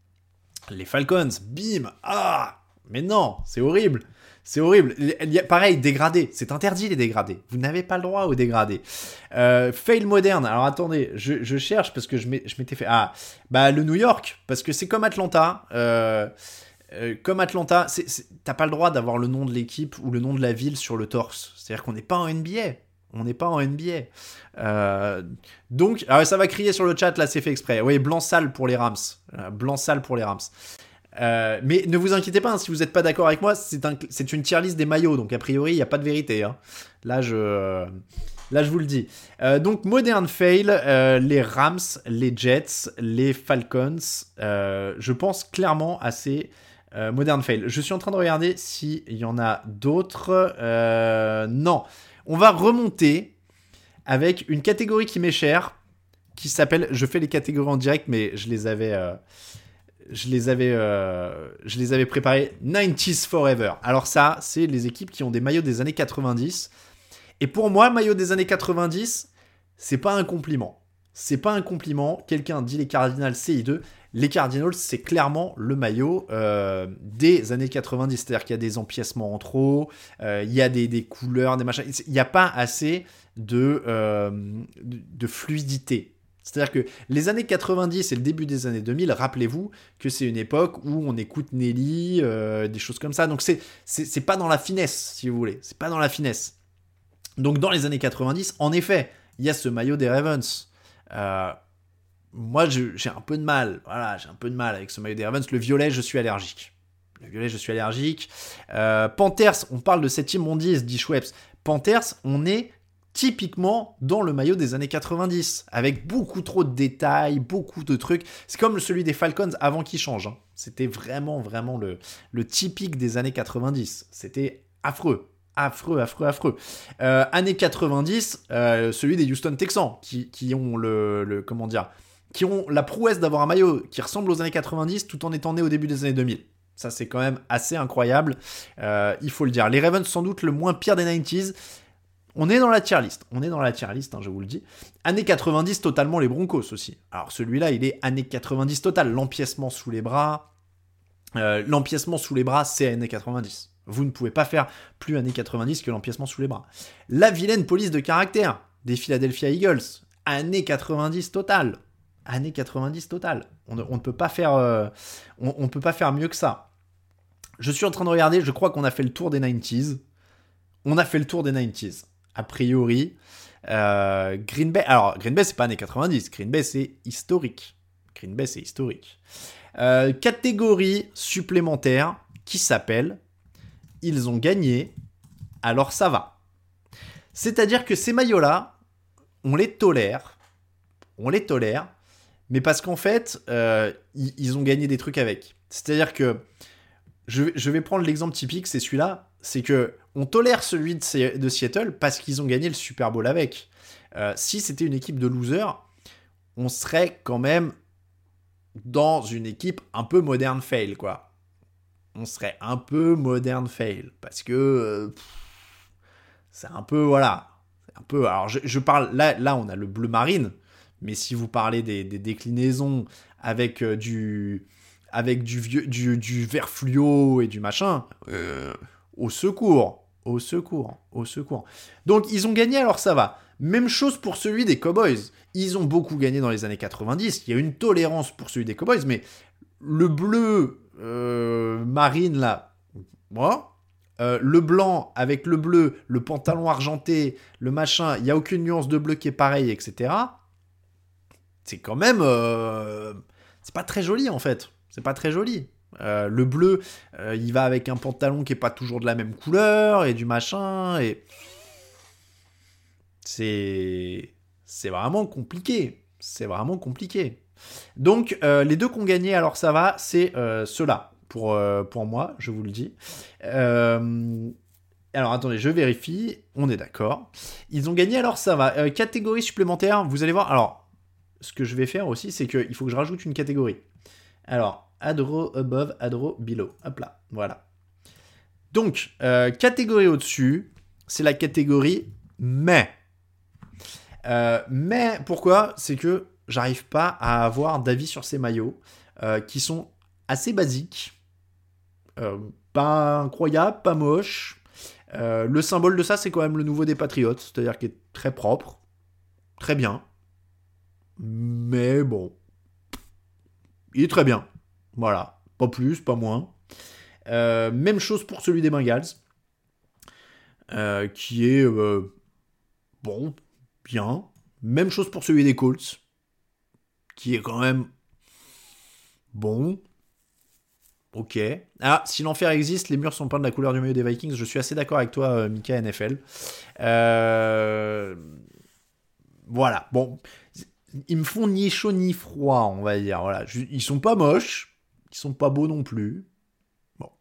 Les Falcons, bim, ah, mais non, c'est horrible. C'est horrible. Il y a, pareil, dégradé. C'est interdit les dégradés. Vous n'avez pas le droit aux dégradés. Euh, fail moderne. Alors attendez, je, je cherche parce que je, m'ai, je m'étais fait... Ah, bah le New York, parce que c'est comme Atlanta. Euh, euh, comme Atlanta, c'est, c'est, t'as pas le droit d'avoir le nom de l'équipe ou le nom de la ville sur le torse. C'est-à-dire qu'on n'est pas en N B A. On n'est pas en N B A. Euh, donc, alors ça va crier sur le chat, là c'est fait exprès. Oui, blanc sale pour les Rams. Euh, blanc sale pour les Rams. Euh, mais ne vous inquiétez pas, hein, si vous n'êtes pas d'accord avec moi, c'est, un, c'est une tier list des maillots, donc a priori il n'y a pas de vérité. Hein. Là, je, euh, là je vous le dis. Euh, donc modern fail, euh, les Rams, les Jets, les Falcons, euh, je pense clairement à ces euh, modern fail. Je suis en train de regarder s'il y en a d'autres. Euh, non, on va remonter avec une catégorie qui m'est chère, qui s'appelle, je fais les catégories en direct, mais je les avais... Euh, Je les avais, euh, je les avais préparés nineties Forever. Alors ça, c'est les équipes qui ont des maillots des années quatre-vingt-dix. Et pour moi, maillot des années quatre-vingt-dix, c'est pas un compliment. C'est pas un compliment. Quelqu'un dit les Cardinals C I deux. Les Cardinals, c'est clairement le maillot euh, des années quatre-vingt-dix. C'est-à-dire qu'il y a des empiècements en trop, euh, il y a des, des couleurs, des machins. Il n'y a pas assez de, euh, de, de fluidité. C'est-à-dire que les années quatre-vingt-dix et le début des années deux mille, rappelez-vous que c'est une époque où on écoute Nelly, euh, des choses comme ça. Donc c'est, c'est, c'est pas dans la finesse, si vous voulez. C'est pas dans la finesse. Donc dans les années quatre-vingt-dix, en effet, il y a ce maillot des Ravens. Euh, moi, je, j'ai un peu de mal. Voilà, j'ai un peu de mal avec ce maillot des Ravens. Le violet, je suis allergique. Le violet, je suis allergique. Euh, Panthers, on parle de cette immondice, dit Schweppes. Panthers, on est... typiquement dans le maillot des années quatre-vingt-dix, avec beaucoup trop de détails, beaucoup de trucs. C'est comme celui des Falcons avant qu'il change. Hein. C'était vraiment, vraiment le, le typique des années quatre-vingt-dix. C'était affreux, affreux, affreux, affreux. Euh, années quatre-vingt-dix, euh, celui des Houston Texans, qui, qui ont le, le, comment dire, qui ont la prouesse d'avoir un maillot qui ressemble aux années quatre-vingt-dix, tout en étant né au début des années deux mille. Ça, c'est quand même assez incroyable, euh, il faut le dire. Les Ravens, sans doute le moins pire des nineties. On est dans la tier list, on est dans la tier list, hein, je vous le dis. Années quatre-vingt-dix, totalement les Broncos aussi. Alors celui-là, il est années quatre-vingt-dix total. L'empiècement sous les bras, euh, l'empiècement sous les bras, c'est années quatre-vingt-dix. Vous ne pouvez pas faire plus années quatre-vingt-dix que l'empiècement sous les bras. La vilaine police de caractère des Philadelphia Eagles, années quatre-vingt-dix total. Années quatre-vingt-dix total. On ne, on ne peut pas faire, euh, on, on ne peut pas faire mieux que ça. Je suis en train de regarder, je crois qu'on a fait le tour des nineties. On a fait le tour des nineties. A priori, euh, Green Bay. Alors, Green Bay, c'est pas années quatre-vingt-dix. Green Bay, c'est historique. Green Bay, c'est historique. Euh, catégorie supplémentaire qui s'appelle « Ils ont gagné, alors ça va ». C'est-à-dire que ces maillots-là, on les tolère. On les tolère. Mais parce qu'en fait, euh, ils, ils ont gagné des trucs avec. C'est-à-dire que, je, je vais prendre l'exemple typique, c'est celui-là. C'est que on tolère celui de, de Seattle parce qu'ils ont gagné le Super Bowl avec. Euh, si c'était une équipe de losers, on serait quand même dans une équipe un peu modern fail, quoi. On serait un peu modern fail parce que euh, pff, c'est un peu, voilà, c'est un peu. Alors je, je parle là, là on a le bleu marine, mais si vous parlez des, des déclinaisons avec euh, du, avec du vieux, du, du vert fluo et du machin. Euh, Au secours, au secours, au secours. Donc, ils ont gagné, alors ça va. Même chose pour celui des Cowboys. Ils ont beaucoup gagné dans les années quatre-vingt-dix. Il y a une tolérance pour celui des Cowboys, mais le bleu euh, marine, là, moi, euh, le blanc avec le bleu, le pantalon argenté, le machin, il n'y a aucune nuance de bleu qui est pareille, et cetera. C'est quand même... Euh, c'est pas très joli, en fait. C'est pas très joli. Euh, le bleu, euh, il va avec un pantalon qui est pas toujours de la même couleur, et du machin, et... C'est... C'est vraiment compliqué. C'est vraiment compliqué. Donc, euh, les deux qui ont gagné, alors ça va, c'est euh, ceux-là, pour, euh, pour moi, je vous le dis. Euh, alors, attendez, je vérifie, on est d'accord. Ils ont gagné, alors ça va. Euh, catégorie supplémentaire, vous allez voir. Alors, ce que je vais faire aussi, c'est qu'il faut que je rajoute une catégorie. Alors, add row above, add row below. Hop là, voilà. Donc, euh, catégorie au-dessus, c'est la catégorie mais. Euh, mais pourquoi ? C'est que j'arrive pas à avoir d'avis sur ces maillots euh, qui sont assez basiques, euh, pas incroyables, pas moches. Euh, le symbole de ça, c'est quand même le nouveau des Patriotes, c'est-à-dire qu'il est très propre, très bien, mais bon, il est très bien. Voilà, pas plus, pas moins. Euh, même chose pour celui des Bengals, euh, qui est euh, bon, bien. Même chose pour celui des Colts, qui est quand même bon. Ok. Ah, si l'enfer existe, les murs sont peints de la couleur du maillot des Vikings. Je suis assez d'accord avec toi, euh, Mika N F L. Euh... Voilà. Bon, ils me font ni chaud ni froid, on va dire. Voilà. Ils sont pas moches, ils sont pas beaux non plus. Bon.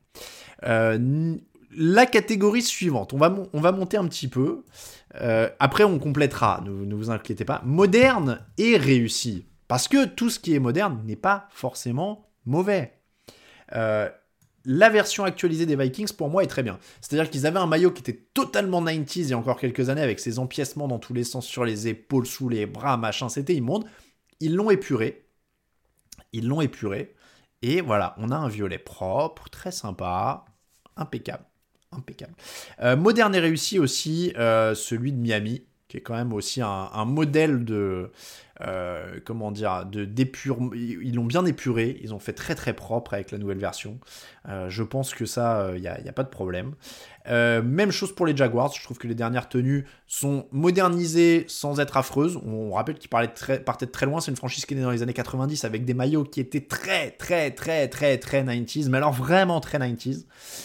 Euh, la catégorie suivante, on va, on va monter un petit peu. Euh, après, on complétera, ne, ne vous inquiétez pas. Moderne et réussi. Parce que tout ce qui est moderne n'est pas forcément mauvais. Euh, la version actualisée des Vikings, pour moi, est très bien. C'est-à-dire qu'ils avaient un maillot qui était totalement quatre-vingt-dix il y a encore quelques années, avec ses empiècements dans tous les sens, sur les épaules, sous les bras, machin, c'était immonde. Ils l'ont épuré. Ils l'ont épuré. Et voilà, on a un violet propre, très sympa, impeccable. Impeccable. Euh, moderne et réussi aussi, euh, celui de Miami, qui est quand même aussi un, un modèle de... Euh, comment dire, de d'épure, ils l'ont bien épuré, ils ont fait très très propre avec la nouvelle version. Euh, je pense que ça, il n'y a, y a pas de problème. Euh, même chose pour les Jaguars, je trouve que les dernières tenues sont modernisées sans être affreuses. On rappelle qu'ils partaient de très, partaient de très loin, c'est une franchise qui est née dans les années quatre-vingt-dix avec des maillots qui étaient très très très très très quatre-vingt-dix, mais alors vraiment très quatre-vingt-dix.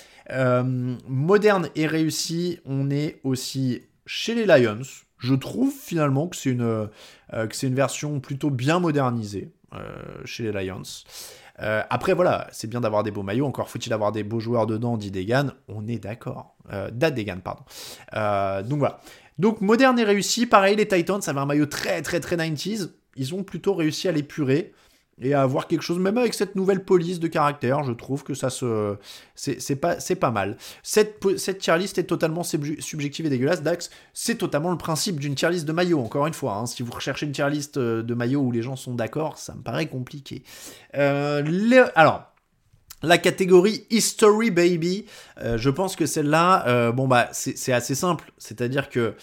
Euh, moderne et réussi, on est aussi chez les Lions. Je trouve finalement que c'est une, euh, que c'est une version plutôt bien modernisée euh, chez les Lions. Euh, après, voilà, c'est bien d'avoir des beaux maillots. Encore faut-il avoir des beaux joueurs dedans, dit Degan. On est d'accord. Euh, Dad Degan, pardon. Euh, donc voilà. Donc moderne et réussi. Pareil, les Titans avaient un maillot très très très quatre-vingt-dix. Ils ont plutôt réussi à l'épurer et à avoir quelque chose, même avec cette nouvelle police de caractère, je trouve que ça se, c'est, c'est pas, c'est pas mal. Cette, cette tier list est totalement subjective et dégueulasse. Dax, c'est totalement le principe d'une tier list de maillot. Encore une fois, hein, si vous recherchez une tier list de maillot où les gens sont d'accord, ça me paraît compliqué. Euh, les, alors. La catégorie History Baby, euh, je pense que celle-là, euh, bon bah c'est, c'est assez simple. C'est-à-dire que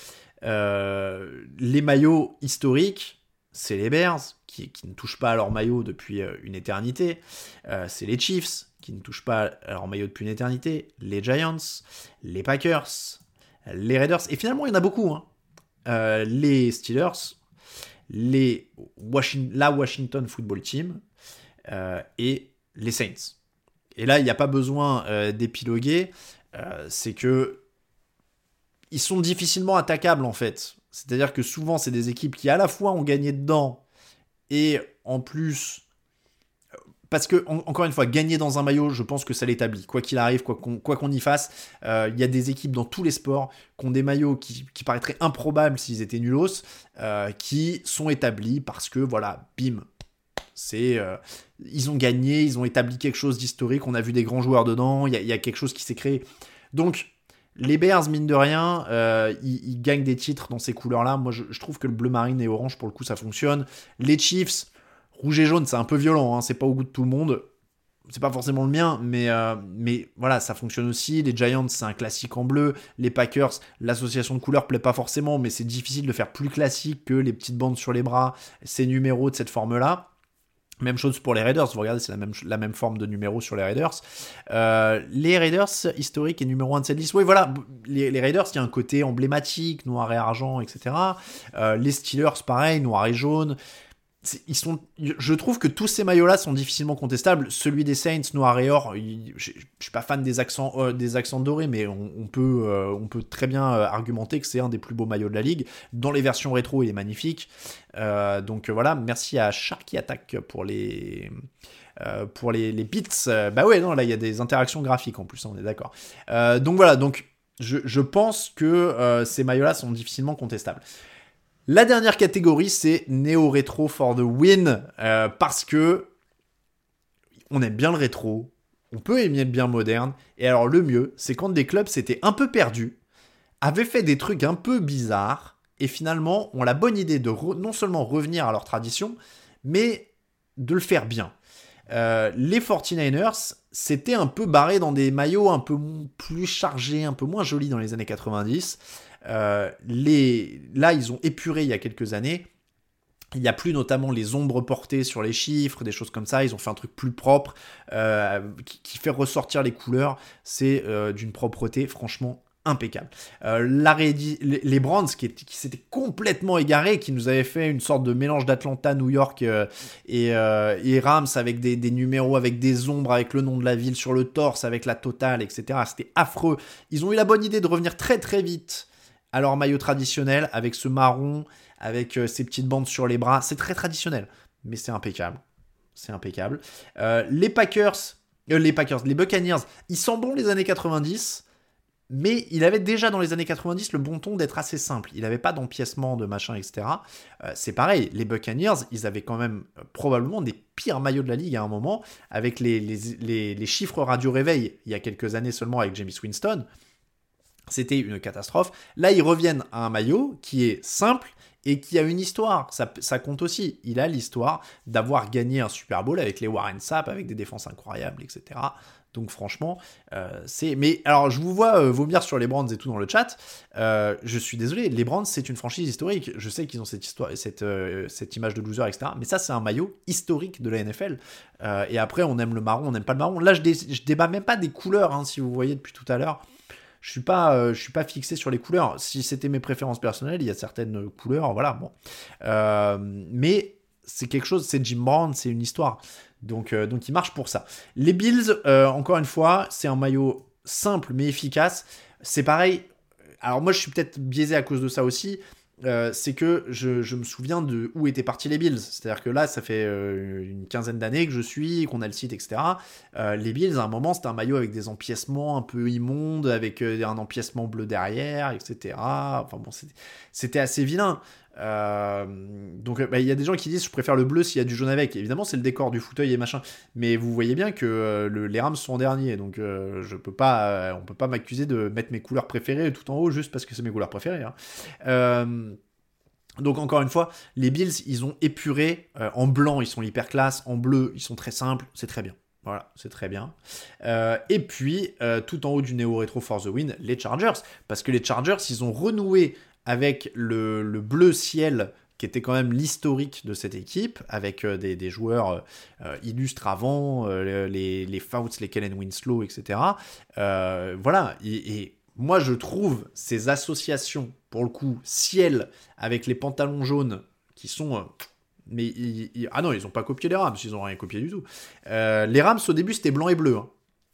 euh, les maillots historiques, c'est les Bears qui, qui ne touchent pas à leur maillot depuis euh, une éternité. Euh, c'est les Chiefs qui ne touchent pas à leur maillot depuis une éternité. Les Giants, les Packers, les Raiders. Et finalement, il y en a beaucoup. Hein. Euh, les Steelers, les Washington, la Washington Football Team euh, et les Saints. Et là, il n'y a pas besoin euh, d'épiloguer. Euh, c'est que ils sont difficilement attaquables en fait. C'est-à-dire que souvent, c'est des équipes qui à la fois ont gagné dedans et en plus, parce que en, encore une fois, gagner dans un maillot, je pense que ça l'établit. Quoi qu'il arrive, quoi qu'on, quoi qu'on y fasse, il euh, y a des équipes dans tous les sports qui ont des maillots qui, qui paraîtraient improbables s'ils étaient nulos, euh, qui sont établis parce que voilà, bim. C'est, euh, ils ont gagné, ils ont établi quelque chose d'historique, on a vu des grands joueurs dedans, il y, y a quelque chose qui s'est créé. Donc, les Bears, mine de rien, euh, ils, ils gagnent des titres dans ces couleurs-là. Moi, je, je trouve que le bleu marine et orange, pour le coup, ça fonctionne. Les Chiefs, rouge et jaune, c'est un peu violent, hein, c'est pas au goût de tout le monde. C'est pas forcément le mien, mais, euh, mais voilà, ça fonctionne aussi. Les Giants, c'est un classique en bleu. Les Packers, l'association de couleurs plaît pas forcément, mais c'est difficile de faire plus classique que les petites bandes sur les bras, ces numéros de cette forme-là. Même chose pour les Raiders, vous regardez, c'est la même, la même forme de numéro sur les Raiders. Euh, les Raiders, historiques et numéro un de cette liste. Oui, voilà, les, les Raiders, il y a un côté emblématique, noir et argent, et cetera. Euh, les Steelers, pareil, noir et jaune. Ils sont, je trouve que tous ces maillots-là sont difficilement contestables. Celui des Saints, noir et or, il, je, je suis pas fan des accents, euh, des accents dorés, mais on, on, peut, euh, on peut très bien euh, argumenter que c'est un des plus beaux maillots de la ligue. Dans les versions rétro, il est magnifique. Euh, donc euh, voilà, merci à Sharky Attack pour les... Euh, pour les, les bits. Euh, bah ouais, non, là il y a des interactions graphiques en plus, on est d'accord. Euh, donc voilà, donc je, je pense que euh, ces maillots-là sont difficilement contestables. La dernière catégorie, c'est Néo Rétro for the win, euh, parce que on aime bien le rétro, on peut aimer le bien moderne, et alors le mieux, c'est quand des clubs s'étaient un peu perdus, avaient fait des trucs un peu bizarres, et finalement ont la bonne idée de re- non seulement revenir à leur tradition, mais de le faire bien. Euh, les forty-niners s'étaient un peu barrés dans des maillots un peu plus chargés, un peu moins jolis dans les années quatre-vingt-dix. Euh, les... Là, ils ont épuré il y a quelques années. Il n'y a plus notamment les ombres portées sur les chiffres, des choses comme ça. Ils ont fait un truc plus propre euh, qui, qui fait ressortir les couleurs. C'est euh, d'une propreté franchement impeccable. Euh, la Redi- les, les Browns qui, qui s'étaient complètement égarés, qui nous avaient fait une sorte de mélange d'Atlanta, New York euh, et, euh, et Rams avec des, des numéros, avec des ombres, avec le nom de la ville sur le torse, avec la totale, et cetera. C'était affreux. Ils ont eu la bonne idée de revenir très très vite à leur maillot traditionnel, avec ce marron, avec euh, ces petites bandes sur les bras. C'est très traditionnel, mais c'est impeccable. C'est impeccable. Euh, les Packers, euh, les Packers, les Buccaneers, ils sont bons les années quatre-vingt-dix, mais il avait déjà dans les années quatre-vingt-dix le bon ton d'être assez simple. Il n'avait pas d'empiècement, de machin, et cetera. Euh, c'est pareil, les Buccaneers, ils avaient quand même euh, probablement des pires maillots de la ligue à un moment, avec les, les, les, les chiffres radio-réveil, il y a quelques années seulement avec Jameis Winston. C'était une catastrophe. Là, ils reviennent à un maillot qui est simple et qui a une histoire. Ça, ça compte aussi. Il a l'histoire d'avoir gagné un Super Bowl avec les Warren Sapp, avec des défenses incroyables, et cetera. Donc franchement, euh, c'est... Mais alors, je vous vois euh, vomir sur les Browns et tout dans le chat. Euh, je suis désolé, les Browns, c'est une franchise historique. Je sais qu'ils ont cette, histoire, cette, euh, cette image de loser, et cetera. Mais ça, c'est un maillot historique de la N F L. Euh, et après, on aime le marron, on n'aime pas le marron. Là, je, dé... je débat même pas des couleurs, hein, si vous voyez depuis tout à l'heure. Je suis pas, euh, je suis pas fixé sur les couleurs. Si c'était mes préférences personnelles, il y a certaines couleurs, voilà, bon. Euh, mais c'est quelque chose, c'est Jim Brown, c'est une histoire. Donc, euh, donc il marche pour ça. Les Bills, euh, encore une fois, c'est un maillot simple mais efficace. C'est pareil. Alors moi, je suis peut-être biaisé à cause de ça aussi. Euh, c'est que je, je me souviens de où étaient partis les Bills. C'est-à-dire que là, ça fait euh, une quinzaine d'années que je suis, qu'on a le site, et cetera. Euh, les Bills, à un moment, c'était un maillot avec des empiècements un peu immondes, avec euh, un empiècement bleu derrière, et cetera. Enfin bon, c'était, c'était assez vilain. Euh, donc il bah, y a des gens qui disent je préfère le bleu s'il y a du jaune avec. Évidemment, c'est le décor du fauteuil et machin. Mais vous voyez bien que euh, le, les Rams sont en dernier. Donc euh, je peux pas, euh, on peut pas m'accuser de mettre mes couleurs préférées tout en haut juste parce que c'est mes couleurs préférées. Hein. Euh, Donc encore une fois, les Bills, ils ont épuré. Euh, en blanc, ils sont hyper classe. En bleu, ils sont très simples. C'est très bien. Voilà, c'est très bien. Euh, et puis, euh, tout en haut du Neo Retro for the win, les Chargers. Parce que les Chargers, ils ont renoué avec le, le bleu ciel, qui était quand même l'historique de cette équipe, avec euh, des, des joueurs euh, illustres avant, euh, les, les Fouts, les Kellen Winslow, et cetera. Euh, voilà, et... et moi, je trouve ces associations, pour le coup, ciel avec les pantalons jaunes, qui sont... Euh, mais ils, ils, ah non, ils n'ont pas copié les Rams, ils n'ont rien copié du tout. Euh, les Rams, au début, c'était blanc et bleu. Hein.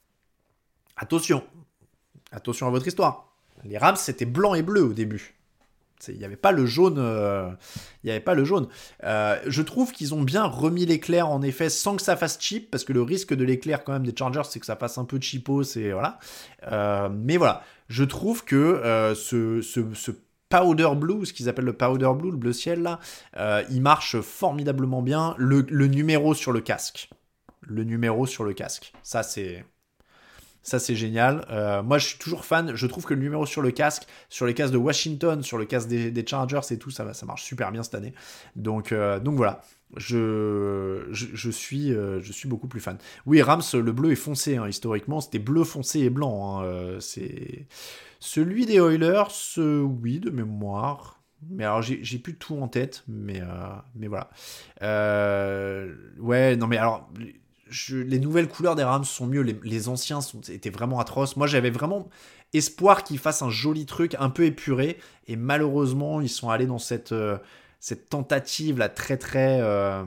Attention. Attention à votre histoire. Les Rams, c'était blanc et bleu au début. Il n'y avait pas le jaune. Euh, il n'y avait pas le jaune. Euh, je trouve qu'ils ont bien remis l'éclair, en effet, sans que ça fasse cheap, parce que le risque de l'éclair, quand même, des Chargers, c'est que ça fasse un peu cheapo, c'est... Voilà. Euh, mais voilà. Je trouve que euh, ce, ce, ce powder blue, ce qu'ils appellent le powder blue, le bleu ciel, là, euh, il marche formidablement bien. Le, le numéro sur le casque. Le numéro sur le casque. Ça, c'est... Ça, c'est génial. Euh, moi, je suis toujours fan. Je trouve que le numéro sur le casque, sur les casques de Washington, sur le casque des, des Chargers et tout, ça, ça marche super bien cette année. Donc, euh, donc voilà. Je, je, je, suis, euh, je suis beaucoup plus fan. Oui, Rams, le bleu est foncé. Hein, historiquement, c'était bleu foncé et blanc. Hein, euh, c'est... Celui des Oilers, euh, oui, de mémoire. Mais alors, j'ai, j'ai plus tout en tête, mais, euh, mais voilà. Euh, ouais, non, mais alors, je, les nouvelles couleurs des Rams sont mieux. Les, les anciens sont, étaient vraiment atroces. Moi, j'avais vraiment espoir qu'ils fassent un joli truc un peu épuré. Et malheureusement, ils sont allés dans cette, euh, cette tentative là, très, très. Euh,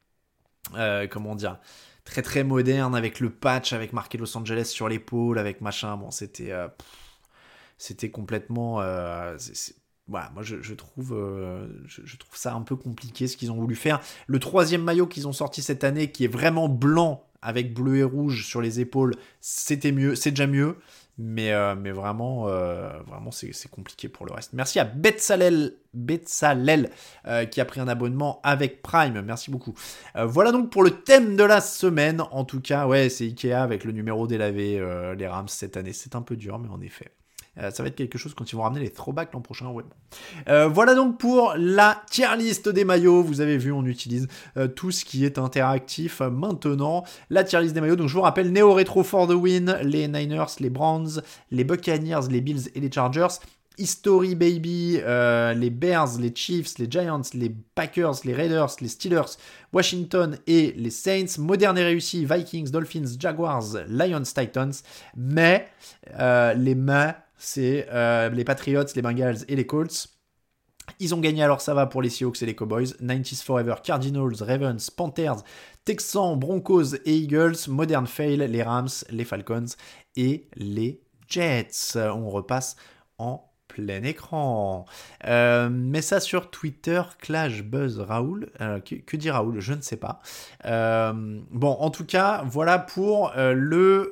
euh, comment dire, très, très moderne, avec le patch, avec marqué Los Angeles sur l'épaule, avec machin. Bon, c'était. Euh, pff, c'était complètement. Euh, c'est, c'est- voilà, moi je, je trouve, euh, je, je trouve ça un peu compliqué ce qu'ils ont voulu faire. Le troisième maillot qu'ils ont sorti cette année, qui est vraiment blanc avec bleu et rouge sur les épaules, c'était mieux, c'est déjà mieux. Mais, euh, mais vraiment, euh, vraiment c'est, c'est compliqué pour le reste. Merci à Betsalel, Betsalel euh, qui a pris un abonnement avec Prime. Merci beaucoup. Euh, voilà donc pour le thème de la semaine. En tout cas, ouais, c'est Ikea avec le numéro délavé, euh, les Rams cette année. C'est un peu dur, mais en effet. Euh, ça va être quelque chose quand ils vont ramener les throwbacks l'an prochain. Ouais. Euh, voilà donc pour la tier list des maillots. Vous avez vu, on utilise euh, tout ce qui est interactif euh, maintenant. La tier list des maillots. Donc je vous rappelle, Neo Retro for the win, les Niners, les Browns, les Buccaneers, les Bills et les Chargers. History Baby, euh, les Bears, les Chiefs, les Giants, les Packers, les Raiders, les Steelers, Washington et les Saints. Moderne et réussi, Vikings, Dolphins, Jaguars, Lions, Titans. Mais euh, les mais, c'est euh, les Patriots, les Bengals et les Colts. Ils ont gagné, alors ça va pour les Seahawks et les Cowboys. nineties Forever, Cardinals, Ravens, Panthers, Texans, Broncos et Eagles. Modern Fail, les Rams, les Falcons et les Jets. On repasse en plein écran. Euh, mets ça sur Twitter, Clash Buzz Raoul. Euh, que, que dit Raoul? Je ne sais pas. Euh, bon, en tout cas, voilà pour euh, le,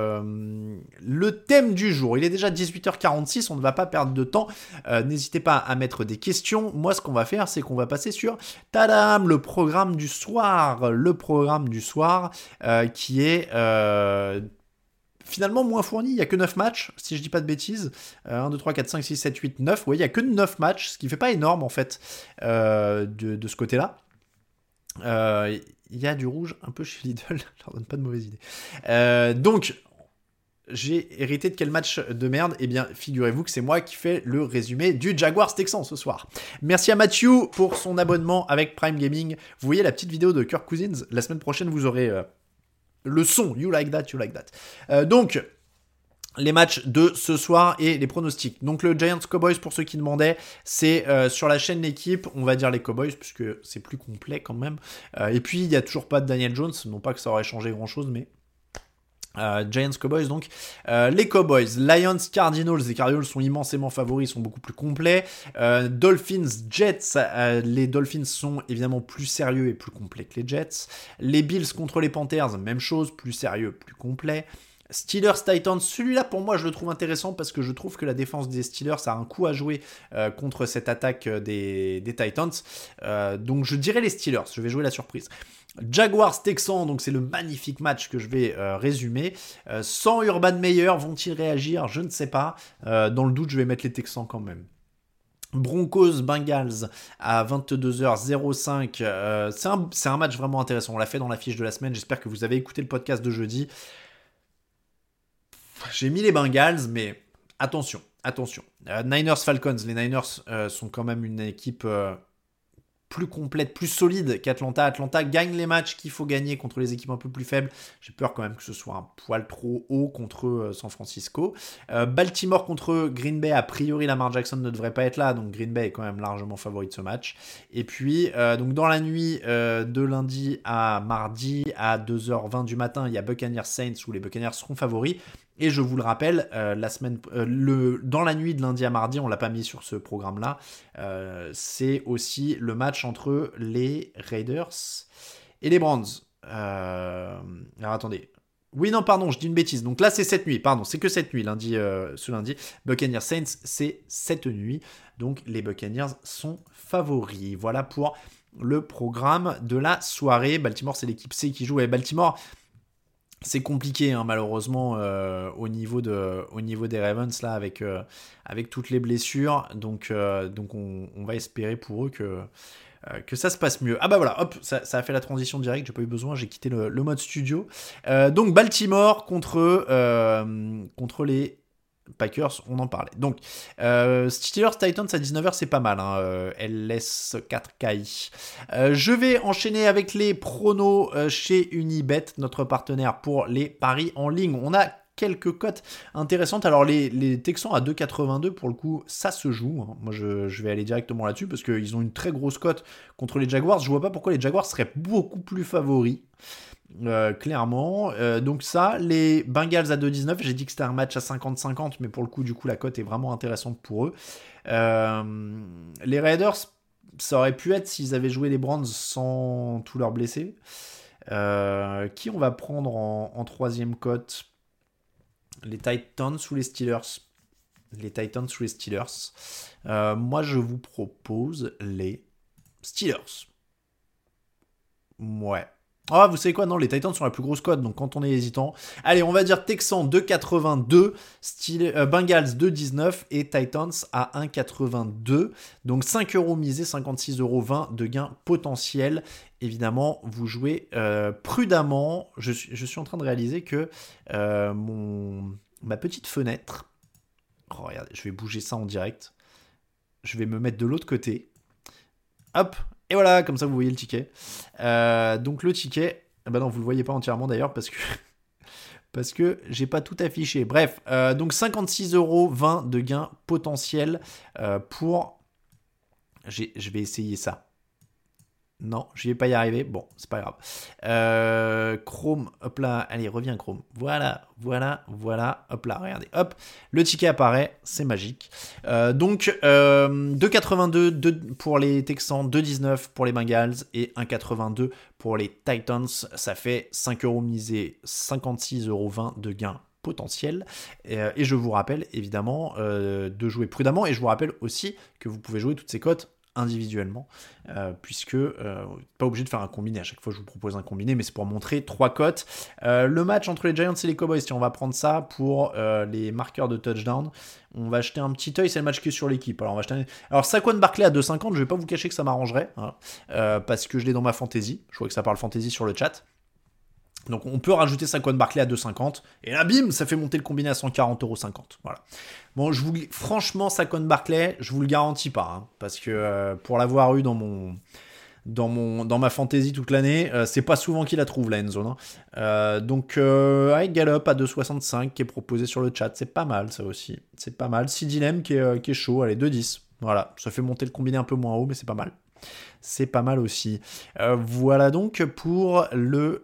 euh, le thème du jour. Il est déjà dix-huit heures quarante-six, on ne va pas perdre de temps. Euh, n'hésitez pas à mettre des questions. Moi, ce qu'on va faire, c'est qu'on va passer sur tadam, le programme du soir. Le programme du soir euh, qui est... Euh, finalement moins fourni, il n'y a que neuf matchs, si je dis pas de bêtises. Euh, un, deux, trois, quatre, cinq, six, sept, huit, neuf. Ouais, il n'y a que neuf matchs, ce qui fait pas énorme en fait euh, de, de ce côté-là. Il euh, y a du rouge un peu chez Lidl, je leur donne pas de mauvaise idée. Euh, donc, j'ai hérité de quel match de merde? Eh bien, figurez-vous que c'est moi qui fais le résumé du Jaguars Texans ce soir. Merci à Mathieu pour son abonnement avec Prime Gaming. Vous voyez la petite vidéo de Kirk Cousins? La semaine prochaine, vous aurez... Euh, le son, you like that, you like that. Euh, donc, les matchs de ce soir et les pronostics. Donc le Giants Cowboys, pour ceux qui demandaient, c'est euh, sur la chaîne L'équipe, on va dire les Cowboys, puisque c'est plus complet quand même. Euh, et puis, il n'y a toujours pas de Daniel Jones, non pas que ça aurait changé grand-chose, mais... Euh, Giants Cowboys donc euh, les Cowboys, Lions, Cardinals. Les Cardinals sont immensément favoris, ils sont beaucoup plus complets. euh, Dolphins, Jets. Euh, les Dolphins sont évidemment plus sérieux et plus complets que les Jets. Les Bills contre les Panthers, même chose, plus sérieux, plus complet. Steelers, Titans, celui-là pour moi je le trouve intéressant parce que je trouve que la défense des Steelers a un coup à jouer euh, contre cette attaque des, des Titans. Euh, donc je dirais les Steelers, je vais jouer la surprise. Jaguars Texans, donc c'est le magnifique match que je vais euh, résumer. Euh, sans Urban Meyer, vont-ils réagir? Je ne sais pas. Euh, dans le doute, je vais mettre les Texans quand même. Broncos Bengals à vingt-deux heures cinq. Euh, c'est, un, c'est un match vraiment intéressant. On l'a fait dans la fiche de la semaine. J'espère que vous avez écouté le podcast de jeudi. J'ai mis les Bengals, mais attention, attention. Euh, Niners Falcons. Les Niners euh, sont quand même une équipe... Euh, plus complète, plus solide qu'Atlanta. Atlanta gagne les matchs qu'il faut gagner contre les équipes un peu plus faibles. J'ai peur quand même que ce soit un poil trop haut contre euh, San Francisco. Euh, Baltimore contre Green Bay, a priori Lamar Jackson ne devrait pas être là, donc Green Bay est quand même largement favori de ce match. Et puis, euh, donc dans la nuit euh, de lundi à mardi, à deux heures vingt du matin, il y a Buccaneers Saints où les Buccaneers seront favoris. Et je vous le rappelle, euh, la semaine, euh, le, dans la nuit de lundi à mardi, on ne l'a pas mis sur ce programme-là, euh, c'est aussi le match entre les Raiders et les Browns. Euh, alors attendez. Oui, non, pardon, je dis une bêtise. Donc là, c'est cette nuit, pardon, c'est que cette nuit, lundi, euh, ce lundi. Buccaneers Saints, c'est cette nuit. Donc les Buccaneers sont favoris. Voilà pour le programme de la soirée. Baltimore, c'est l'équipe C qui joue. Et Baltimore... C'est compliqué hein, malheureusement euh, au, niveau de, au niveau des Ravens là avec, euh, avec toutes les blessures. Donc, euh, donc on, on va espérer pour eux que, euh, que ça se passe mieux. Ah bah voilà, hop, ça, ça a fait la transition directe, j'ai pas eu besoin, j'ai quitté le, le mode studio. Euh, donc Baltimore contre, euh, contre les Packers, on en parlait. Donc, euh, Steelers Titans à dix-neuf heures, c'est pas mal. Hein, euh, L S quatre K I. Euh, je vais enchaîner avec les pronos euh, chez Unibet, notre partenaire pour les paris en ligne. On a quelques cotes intéressantes. Alors, les, les Texans à deux virgule quatre-vingt-deux, pour le coup, ça se joue. Hein. Moi, je, je vais aller directement là-dessus parce qu'ils ont une très grosse cote contre les Jaguars. Je vois pas pourquoi les Jaguars seraient beaucoup plus favoris. Euh, clairement, euh, donc ça, les Bengals à deux virgule dix-neuf, j'ai dit que c'était un match à cinquante cinquante, mais pour le coup, du coup, la cote est vraiment intéressante pour eux. Euh, les Raiders, ça aurait pu être s'ils avaient joué les Browns sans tous leurs blessés. Euh, qui on va prendre en, en troisième cote? Les Titans ou les Steelers? Les Titans ou les Steelers? Euh, moi, je vous propose les Steelers. Ouais. Ah, vous savez quoi? Non, les Titans sont la plus grosse cote, donc quand on est hésitant. Allez, on va dire Texans deux virgule quatre-vingt-deux, Steel, euh, Bengals deux virgule dix-neuf et Titans à un virgule quatre-vingt-deux. Donc cinq euros misés, cinquante-six euros vingt de gain potentiel. Évidemment, vous jouez euh, prudemment. Je suis, je suis en train de réaliser que euh, mon, ma petite fenêtre. Oh, regardez, je vais bouger ça en direct. Je vais me mettre de l'autre côté. Hop! Et voilà, comme ça vous voyez le ticket. Euh, donc le ticket, bah non, vous le voyez pas entièrement d'ailleurs parce que parce que j'ai pas tout affiché. Bref, euh, donc cinquante-six euros vingt de gain potentiel euh, pour. J'ai, je vais essayer ça. Non, je vais pas y arriver. Bon, c'est pas grave. Euh, Chrome, hop là. Allez, reviens Chrome. Voilà, voilà, voilà. Hop là, regardez. Hop, le ticket apparaît. C'est magique. Euh, donc, euh, deux virgule quatre-vingt-deux pour les Texans, deux virgule dix-neuf pour les Bengals et un virgule quatre-vingt-deux pour les Titans. Ça fait cinq euros misés, cinquante-six euros vingt de gain potentiel. Et, et je vous rappelle évidemment euh, de jouer prudemment. Et je vous rappelle aussi que vous pouvez jouer toutes ces cotes individuellement, euh, puisque euh, pas obligé de faire un combiné. À chaque fois, je vous propose un combiné, mais c'est pour montrer trois cotes. Euh, le match entre les Giants et les Cowboys, si on va prendre ça pour euh, les marqueurs de touchdown, on va jeter un petit œil. C'est le match qui est sur l'équipe. Alors, on va jeter un... Alors Saquon Barkley à deux virgule cinquante, je vais pas vous cacher que ça m'arrangerait, hein, euh, parce que je l'ai dans ma fantasy. Je vois que ça parle fantasy sur le chat. Donc on peut rajouter Saquon Barkley à deux virgule cinquante et là bim, ça fait monter le combiné à cent quarante euros cinquante. Voilà. Bon, je vous franchement Saquon Barkley, je vous le garantis pas, hein, parce que euh, pour l'avoir eu dans mon dans mon dans ma fantasy toute l'année, euh, c'est pas souvent qu'il la trouve la end zone. Hein. Euh, donc euh, avec Gallup à deux virgule soixante-cinq qui est proposé sur le chat, c'est pas mal ça aussi, c'est pas mal. Sidilem qui est euh, qui est chaud, allez deux virgule dix. Voilà, ça fait monter le combiné un peu moins haut, mais c'est pas mal. C'est pas mal aussi. Euh, voilà donc pour le,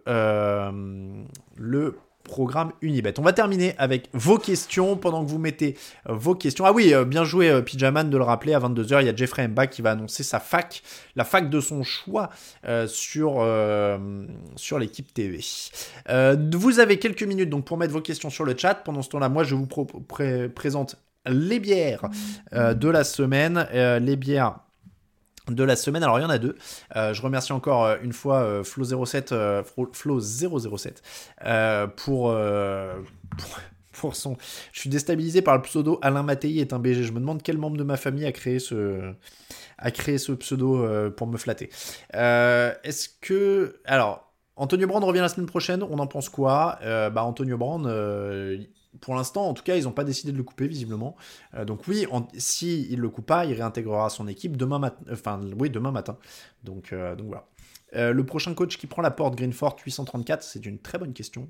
euh, le programme Unibet. On va terminer avec vos questions pendant que vous mettez euh, vos questions. Ah oui, euh, bien joué euh, Pyjaman de le rappeler, à vingt-deux heures, il y a Jeffrey Mba qui va annoncer sa fac, la fac de son choix euh, sur, euh, sur l'équipe T V. Euh, vous avez quelques minutes donc pour mettre vos questions sur le chat. Pendant ce temps-là, moi je vous pro- pré- présente les bières euh, de la semaine. Euh, les bières de la semaine, alors il y en a deux. Euh, je remercie encore euh, une fois euh, Flo zéro sept, euh, Flo zéro zéro sept euh, pour, euh, pour, pour son. Je suis déstabilisé par le pseudo Alain Mattei est un B G. Je me demande quel membre de ma famille a créé ce, a créé ce pseudo euh, pour me flatter. Euh, est-ce que. Alors, Antonio Brown revient la semaine prochaine, on en pense quoi? euh, Bah, Antonio Brown. Euh, Pour l'instant, en tout cas, ils n'ont pas décidé de le couper, visiblement. Euh, donc oui, en, si il le coupe pas, il réintégrera son équipe demain matin. Enfin, oui, demain matin. Donc, euh, donc voilà. Euh, le prochain coach qui prend la porte Greenford huit cent trente-quatre, c'est une très bonne question.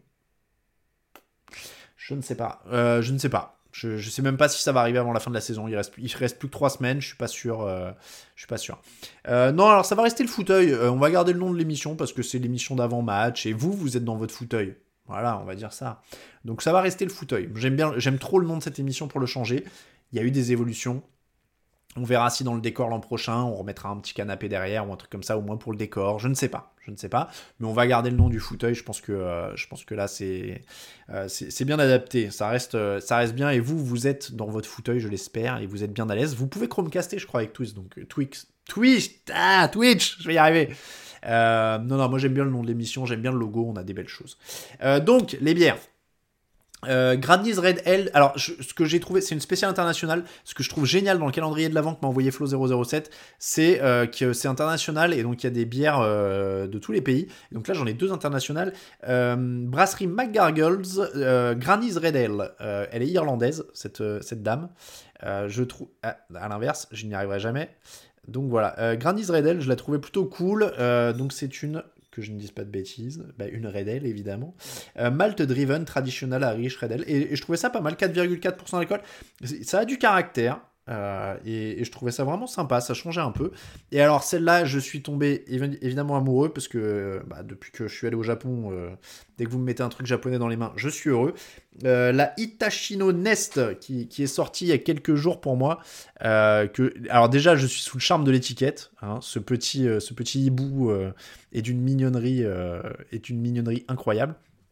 Je ne sais pas. Euh, je ne sais pas. Je ne sais même pas si ça va arriver avant la fin de la saison. Il reste, il reste plus que trois semaines. Je suis pas sûr. Euh, je suis pas sûr. Euh, non, alors ça va rester le fauteuil. Euh, on va garder le nom de l'émission parce que c'est l'émission d'avant-match. Et vous, vous êtes dans votre fauteuil. Voilà, on va dire ça. Donc ça va rester le fauteuil. J'aime bien, j'aime trop le nom de cette émission pour le changer. Il y a eu des évolutions. On verra si dans le décor l'an prochain, on remettra un petit canapé derrière ou un truc comme ça, au moins pour le décor. Je ne sais pas, je ne sais pas. Mais on va garder le nom du fauteuil. Je pense que, euh, je pense que là, c'est, euh, c'est, c'est bien adapté. Ça reste, euh, ça reste bien. Et vous, vous êtes dans votre fauteuil, je l'espère, et vous êtes bien à l'aise. Vous pouvez Chromecaster, je crois, avec Twitch. Donc Twix, Twitch, ah, Twitch, je vais y arriver. Euh, non, non, moi j'aime bien le nom de l'émission, j'aime bien le logo, on a des belles choses. Euh, donc, les bières. Euh, Granny's Red Hell, alors je, ce que j'ai trouvé, c'est une spéciale internationale. Ce que je trouve génial dans le calendrier de l'avant que m'a envoyé Flo zéro zéro sept, c'est euh, que c'est international et donc il y a des bières euh, de tous les pays. Et donc là j'en ai deux internationales. Euh, Brasserie McGargles, euh, Granny's Red Hell. Euh, elle est irlandaise, cette, euh, cette dame. Euh, je trouve, à, à l'inverse, je n'y arriverai jamais. Donc voilà, euh, Granny's Red Ale, je la trouvais plutôt cool. Euh, donc c'est une, que je ne dise pas de bêtises, bah, une Red Ale évidemment. Euh, Malt Driven Traditional Irish Red Ale. Et, et je trouvais ça pas mal, quatre virgule quatre pour cent d'alcool. Ça a du caractère. Euh, et, et je trouvais ça vraiment sympa, ça changeait un peu. Et alors celle-là, je suis tombé évi- évidemment amoureux parce que bah, depuis que je suis allé au Japon, euh, dès que vous me mettez un truc japonais dans les mains, je suis heureux. Euh, la Hitachino Nest qui, qui est sortie il y a quelques jours pour moi. Euh, que, alors déjà, je suis sous le charme de l'étiquette. Hein, ce petit, euh, ce petit hibou euh, est d'une mignonnerie, euh, est une mignonnerie incroyable.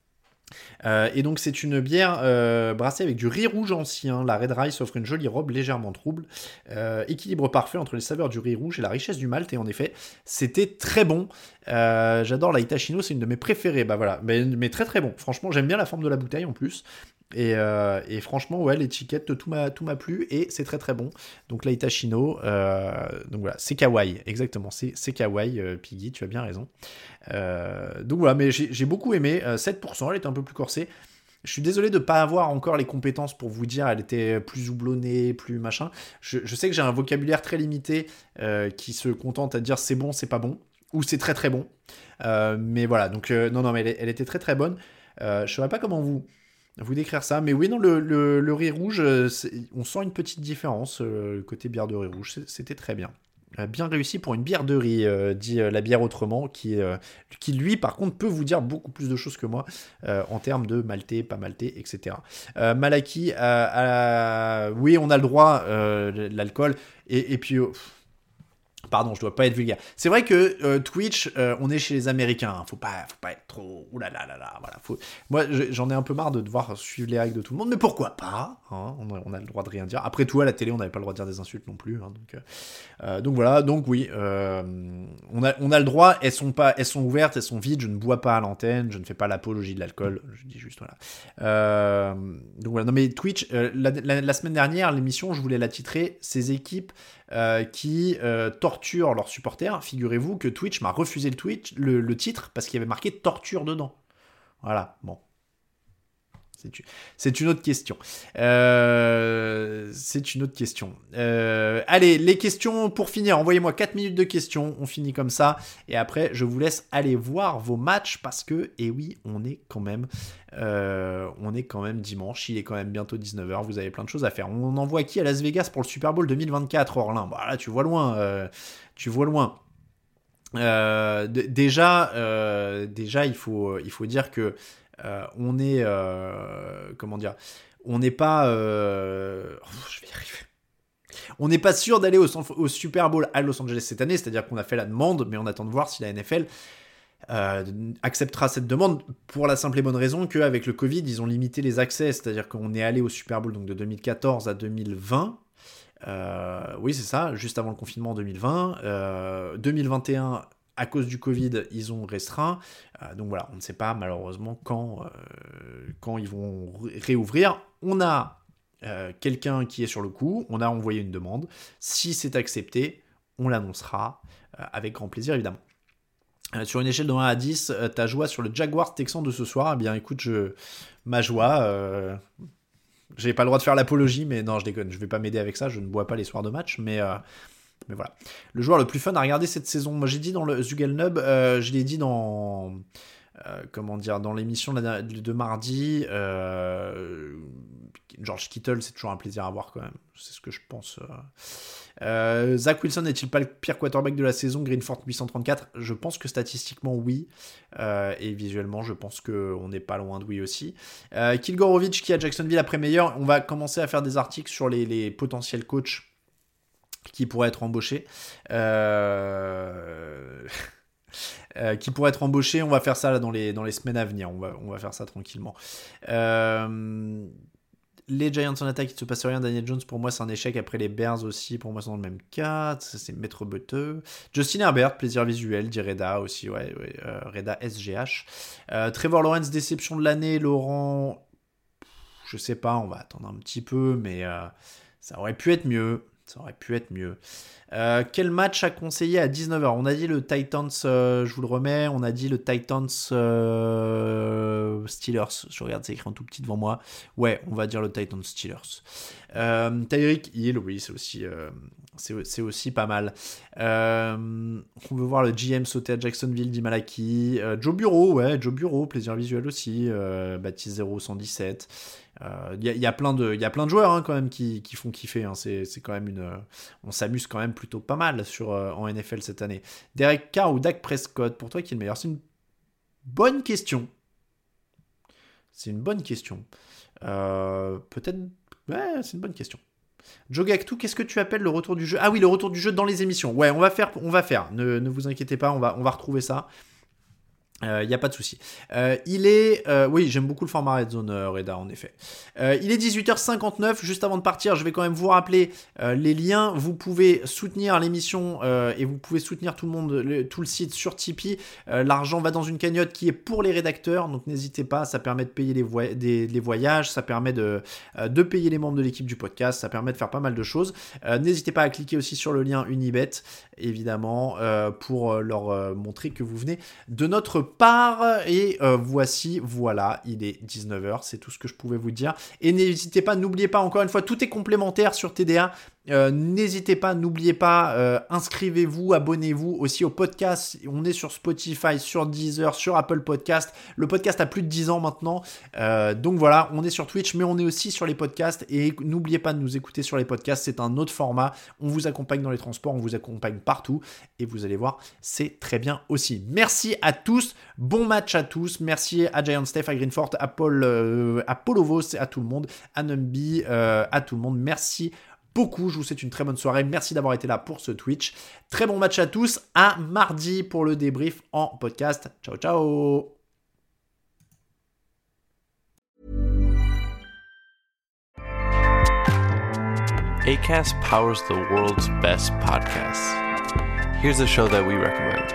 Euh, et donc c'est une bière euh, brassée avec du riz rouge ancien. La Red Rice offre une jolie robe légèrement trouble. Euh, équilibre parfait entre les saveurs du riz rouge et la richesse du malt. Et en effet, c'était très bon. Euh, j'adore la Hitachino, c'est une de mes préférées. Bah voilà, mais, mais très très bon. Franchement, j'aime bien la forme de la bouteille en plus. Et, euh, et franchement, ouais, l'étiquette, tout m'a, tout m'a plu et c'est très très bon. Donc la Hitachino, euh, donc voilà, c'est kawaii, exactement, c'est, c'est kawaii, euh, Piggy, tu as bien raison. Euh, donc voilà, mais j'ai, j'ai beaucoup aimé, euh, sept pour cent, elle est un peu plus corsée. Je suis désolé de ne pas avoir encore les compétences pour vous dire elle était plus houblonnée, plus machin. Je, je sais que j'ai un vocabulaire très limité euh, qui se contente à dire c'est bon, c'est pas bon, ou c'est très très bon. Euh, mais voilà, donc euh, non, non, mais elle, elle était très très bonne. Euh, je ne saurais pas comment vous vous décrire ça. Mais oui, non, le, le, le riz rouge, on sent une petite différence, euh, côté bière de riz rouge. C'était très bien. Euh, bien réussi pour une bière de riz, euh, dit euh, la bière autrement, qui, euh, qui lui, par contre, peut vous dire beaucoup plus de choses que moi euh, en termes de maltais, pas maltais, et cetera. Euh, Malaki, euh, euh, oui, on a le droit, euh, l'alcool, et, et puis... Euh, Pardon, je dois pas être vulgaire. C'est vrai que euh, Twitch, euh, on est chez les Américains. Hein. Faut pas, faut pas être trop. Ouh là là là là. Voilà. Faut... Moi, j'en ai un peu marre de devoir suivre les règles de tout le monde, mais pourquoi pas, hein, on, a, on a le droit de rien dire. Après tout, à la télé, on n'avait pas le droit de dire des insultes non plus. Hein, donc, euh, donc voilà. Donc oui, euh, on a, on a le droit. Elles sont pas, elles sont ouvertes, elles sont vides. Je ne bois pas à l'antenne. Je ne fais pas l'apologie de l'alcool. Je dis juste voilà. Euh, donc voilà. Non mais Twitch, euh, la, la, la semaine dernière, l'émission, je voulais la titrer. Ces équipes. Euh, qui euh, torturent leurs supporters. Figurez-vous que Twitch m'a refusé le, Twitch, le, le titre parce qu'il y avait marqué torture dedans. Voilà, bon. C'est une autre question. Euh, c'est une autre question. Euh, allez, les questions pour finir. Envoyez-moi quatre minutes de questions. On finit comme ça. Et après, je vous laisse aller voir vos matchs parce que, et oui, on est quand même, euh, on est quand même dimanche. Il est quand même bientôt dix-neuf heures. Vous avez plein de choses à faire. On envoie qui à Las Vegas pour le Super Bowl deux mille vingt-quatre, Orlin? Voilà, tu vois loin. Euh, tu vois loin. Euh, d- déjà, euh, déjà, il faut, il faut dire que euh, on est, euh, comment dire, on n'est pas, euh, oh, je vais y arriver. On n'est pas sûr d'aller au, au Super Bowl à Los Angeles cette année, c'est-à-dire qu'on a fait la demande, mais on attend de voir si la N F L euh, acceptera cette demande pour la simple et bonne raison qu'avec le Covid, ils ont limité les accès, c'est-à-dire qu'on est allé au Super Bowl donc de deux mille quatorze à deux mille vingt. Euh, oui, c'est ça, juste avant le confinement en deux mille vingt. Euh, deux mille vingt et un, à cause du Covid, ils ont restreint. Euh, donc voilà, on ne sait pas malheureusement quand, euh, quand ils vont réouvrir. On a euh, quelqu'un qui est sur le coup, on a envoyé une demande. Si c'est accepté, on l'annoncera euh, avec grand plaisir évidemment. Euh, sur une échelle de un à dix, euh, ta joie sur le Jaguars Texan de ce soir, eh bien écoute, je... ma joie... Euh... J'ai pas le droit de faire l'apologie, mais non, je déconne, je vais pas m'aider avec ça, je ne bois pas les soirs de match, mais, euh, mais voilà. Le joueur le plus fun à regarder cette saison, moi j'ai dit dans le Zugelnub, euh, je l'ai dit dans, euh, comment dire, dans l'émission de, de mardi, euh, George Kittle, c'est toujours un plaisir à voir quand même, c'est ce que je pense. Euh. Euh, Zach Wilson n'est-il pas le pire quarterback de la saison? Greenford huit cent trente-quatre, je pense que statistiquement oui, euh, et visuellement je pense qu'on n'est pas loin de oui aussi. euh, Kilgorovic qui a Jacksonville après meilleur, on va commencer à faire des articles sur les, les potentiels coachs qui pourraient être embauchés. Euh... Euh, qui pourraient être embauchés, on va faire ça là, dans, les, dans les semaines à venir, on va, on va faire ça tranquillement. Euh... Les Giants en attaque, il ne se passe rien. Daniel Jones, pour moi, c'est un échec. Après les Bears aussi, pour moi, c'est dans le même cas. C'est maître Buteux. Justin Herbert, plaisir visuel, dit Reda aussi. Ouais, ouais euh, Reda S G H. Euh, Trevor Lawrence, déception de l'année. Laurent, je sais pas, on va attendre un petit peu, mais euh, ça aurait pu être mieux. Ça aurait pu être mieux. Euh, quel match à conseiller à dix-neuf heures? On a dit le Titans, euh, je vous le remets, on a dit le Titans euh, Steelers. Je regarde, c'est écrit en tout petit devant moi. Ouais, on va dire le Titans Steelers. Euh, Tyreek Hill, oui, c'est aussi, euh, c'est, c'est aussi pas mal. Euh, on veut voir le G M sauter à Jacksonville, dit Malaki. Euh, Joe Bureau, ouais, Joe Bureau, plaisir visuel aussi. Euh, Baptiste zéro cent dix-sept. Il euh, y, y a plein de, il y a plein de joueurs hein, quand même qui, qui font kiffer. Hein. C'est, c'est quand même une, euh, on s'amuse quand même plutôt pas mal sur euh, en N F L cette année. Derek Carr ou Dak Prescott, pour toi qui est le meilleur? C'est une bonne question. C'est une bonne question. Euh, peut-être, ouais, c'est une bonne question. Joe Gactou, qu'est-ce que tu appelles le retour du jeu? Ah oui, le retour du jeu dans les émissions. Ouais, on va faire, on va faire. Ne, ne vous inquiétez pas, on va, on va retrouver ça. Il euh, n'y a pas de souci. Euh, il est... Euh, oui, j'aime beaucoup le format Red Zone, euh, Reda, en effet. Euh, il est dix-huit heures cinquante-neuf. Juste avant de partir, je vais quand même vous rappeler euh, les liens. Vous pouvez soutenir l'émission euh, et vous pouvez soutenir tout le monde, le, tout le site sur Tipeee. Euh, l'argent va dans une cagnotte qui est pour les rédacteurs. Donc, n'hésitez pas. Ça permet de payer les, voy- des, les voyages. Ça permet de, euh, de payer les membres de l'équipe du podcast. Ça permet de faire pas mal de choses. Euh, n'hésitez pas à cliquer aussi sur le lien Unibet, évidemment, euh, pour leur euh, montrer que vous venez de notre part. Et euh, voici, voilà, il est dix-neuf heures, c'est tout ce que je pouvais vous dire. Et n'hésitez pas, n'oubliez pas, encore une fois, tout est complémentaire sur T D A. Euh, n'hésitez pas, n'oubliez pas, euh, inscrivez-vous, abonnez-vous aussi au podcast. On est sur Spotify, sur Deezer, sur Apple Podcast. Le podcast a plus de dix ans maintenant. Euh, donc voilà, on est sur Twitch, mais on est aussi sur les podcasts. Et n'oubliez pas de nous écouter sur les podcasts. C'est un autre format. On vous accompagne dans les transports, on vous accompagne partout. Et vous allez voir, c'est très bien aussi. Merci à tous. Bon match à tous. Merci à Giant Steph, à Greenfort, à Paul, euh, à Paul Ovos, à tout le monde, à Numby, euh, à tout le monde. Merci beaucoup, je vous souhaite une très bonne soirée, merci d'avoir été là pour ce Twitch, très bon match à tous, à mardi pour le débrief en podcast, ciao ciao. Acast powers the world's best podcasts. Here's a show that we recommend.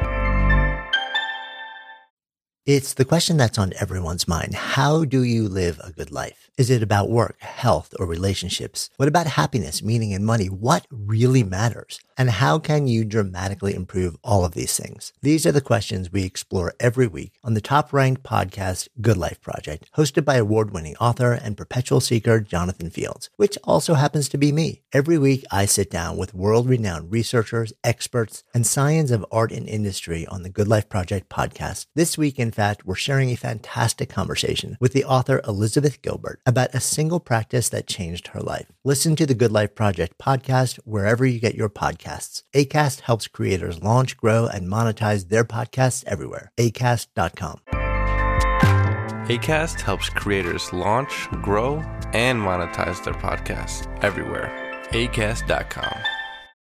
It's the question that's on everyone's mind. How do you live a good life? Is it about work, health, or relationships? What about happiness, meaning, and money? What really matters? And how can you dramatically improve all of these things? These are the questions we explore every week on the top-ranked podcast, Good Life Project, hosted by award-winning author and perpetual seeker Jonathan Fields, which also happens to be me. Every week, I sit down with world-renowned researchers, experts, and science of art and industry on the Good Life Project podcast. This week, in fact, we're sharing a fantastic conversation with the author Elizabeth Gilbert about a single practice that changed her life. Listen to the Good Life Project podcast wherever you get your podcasts. Acast helps creators launch, grow, and monetize their podcasts everywhere. acast dot com. Acast helps creators launch, grow, and monetize their podcasts everywhere. acast dot com.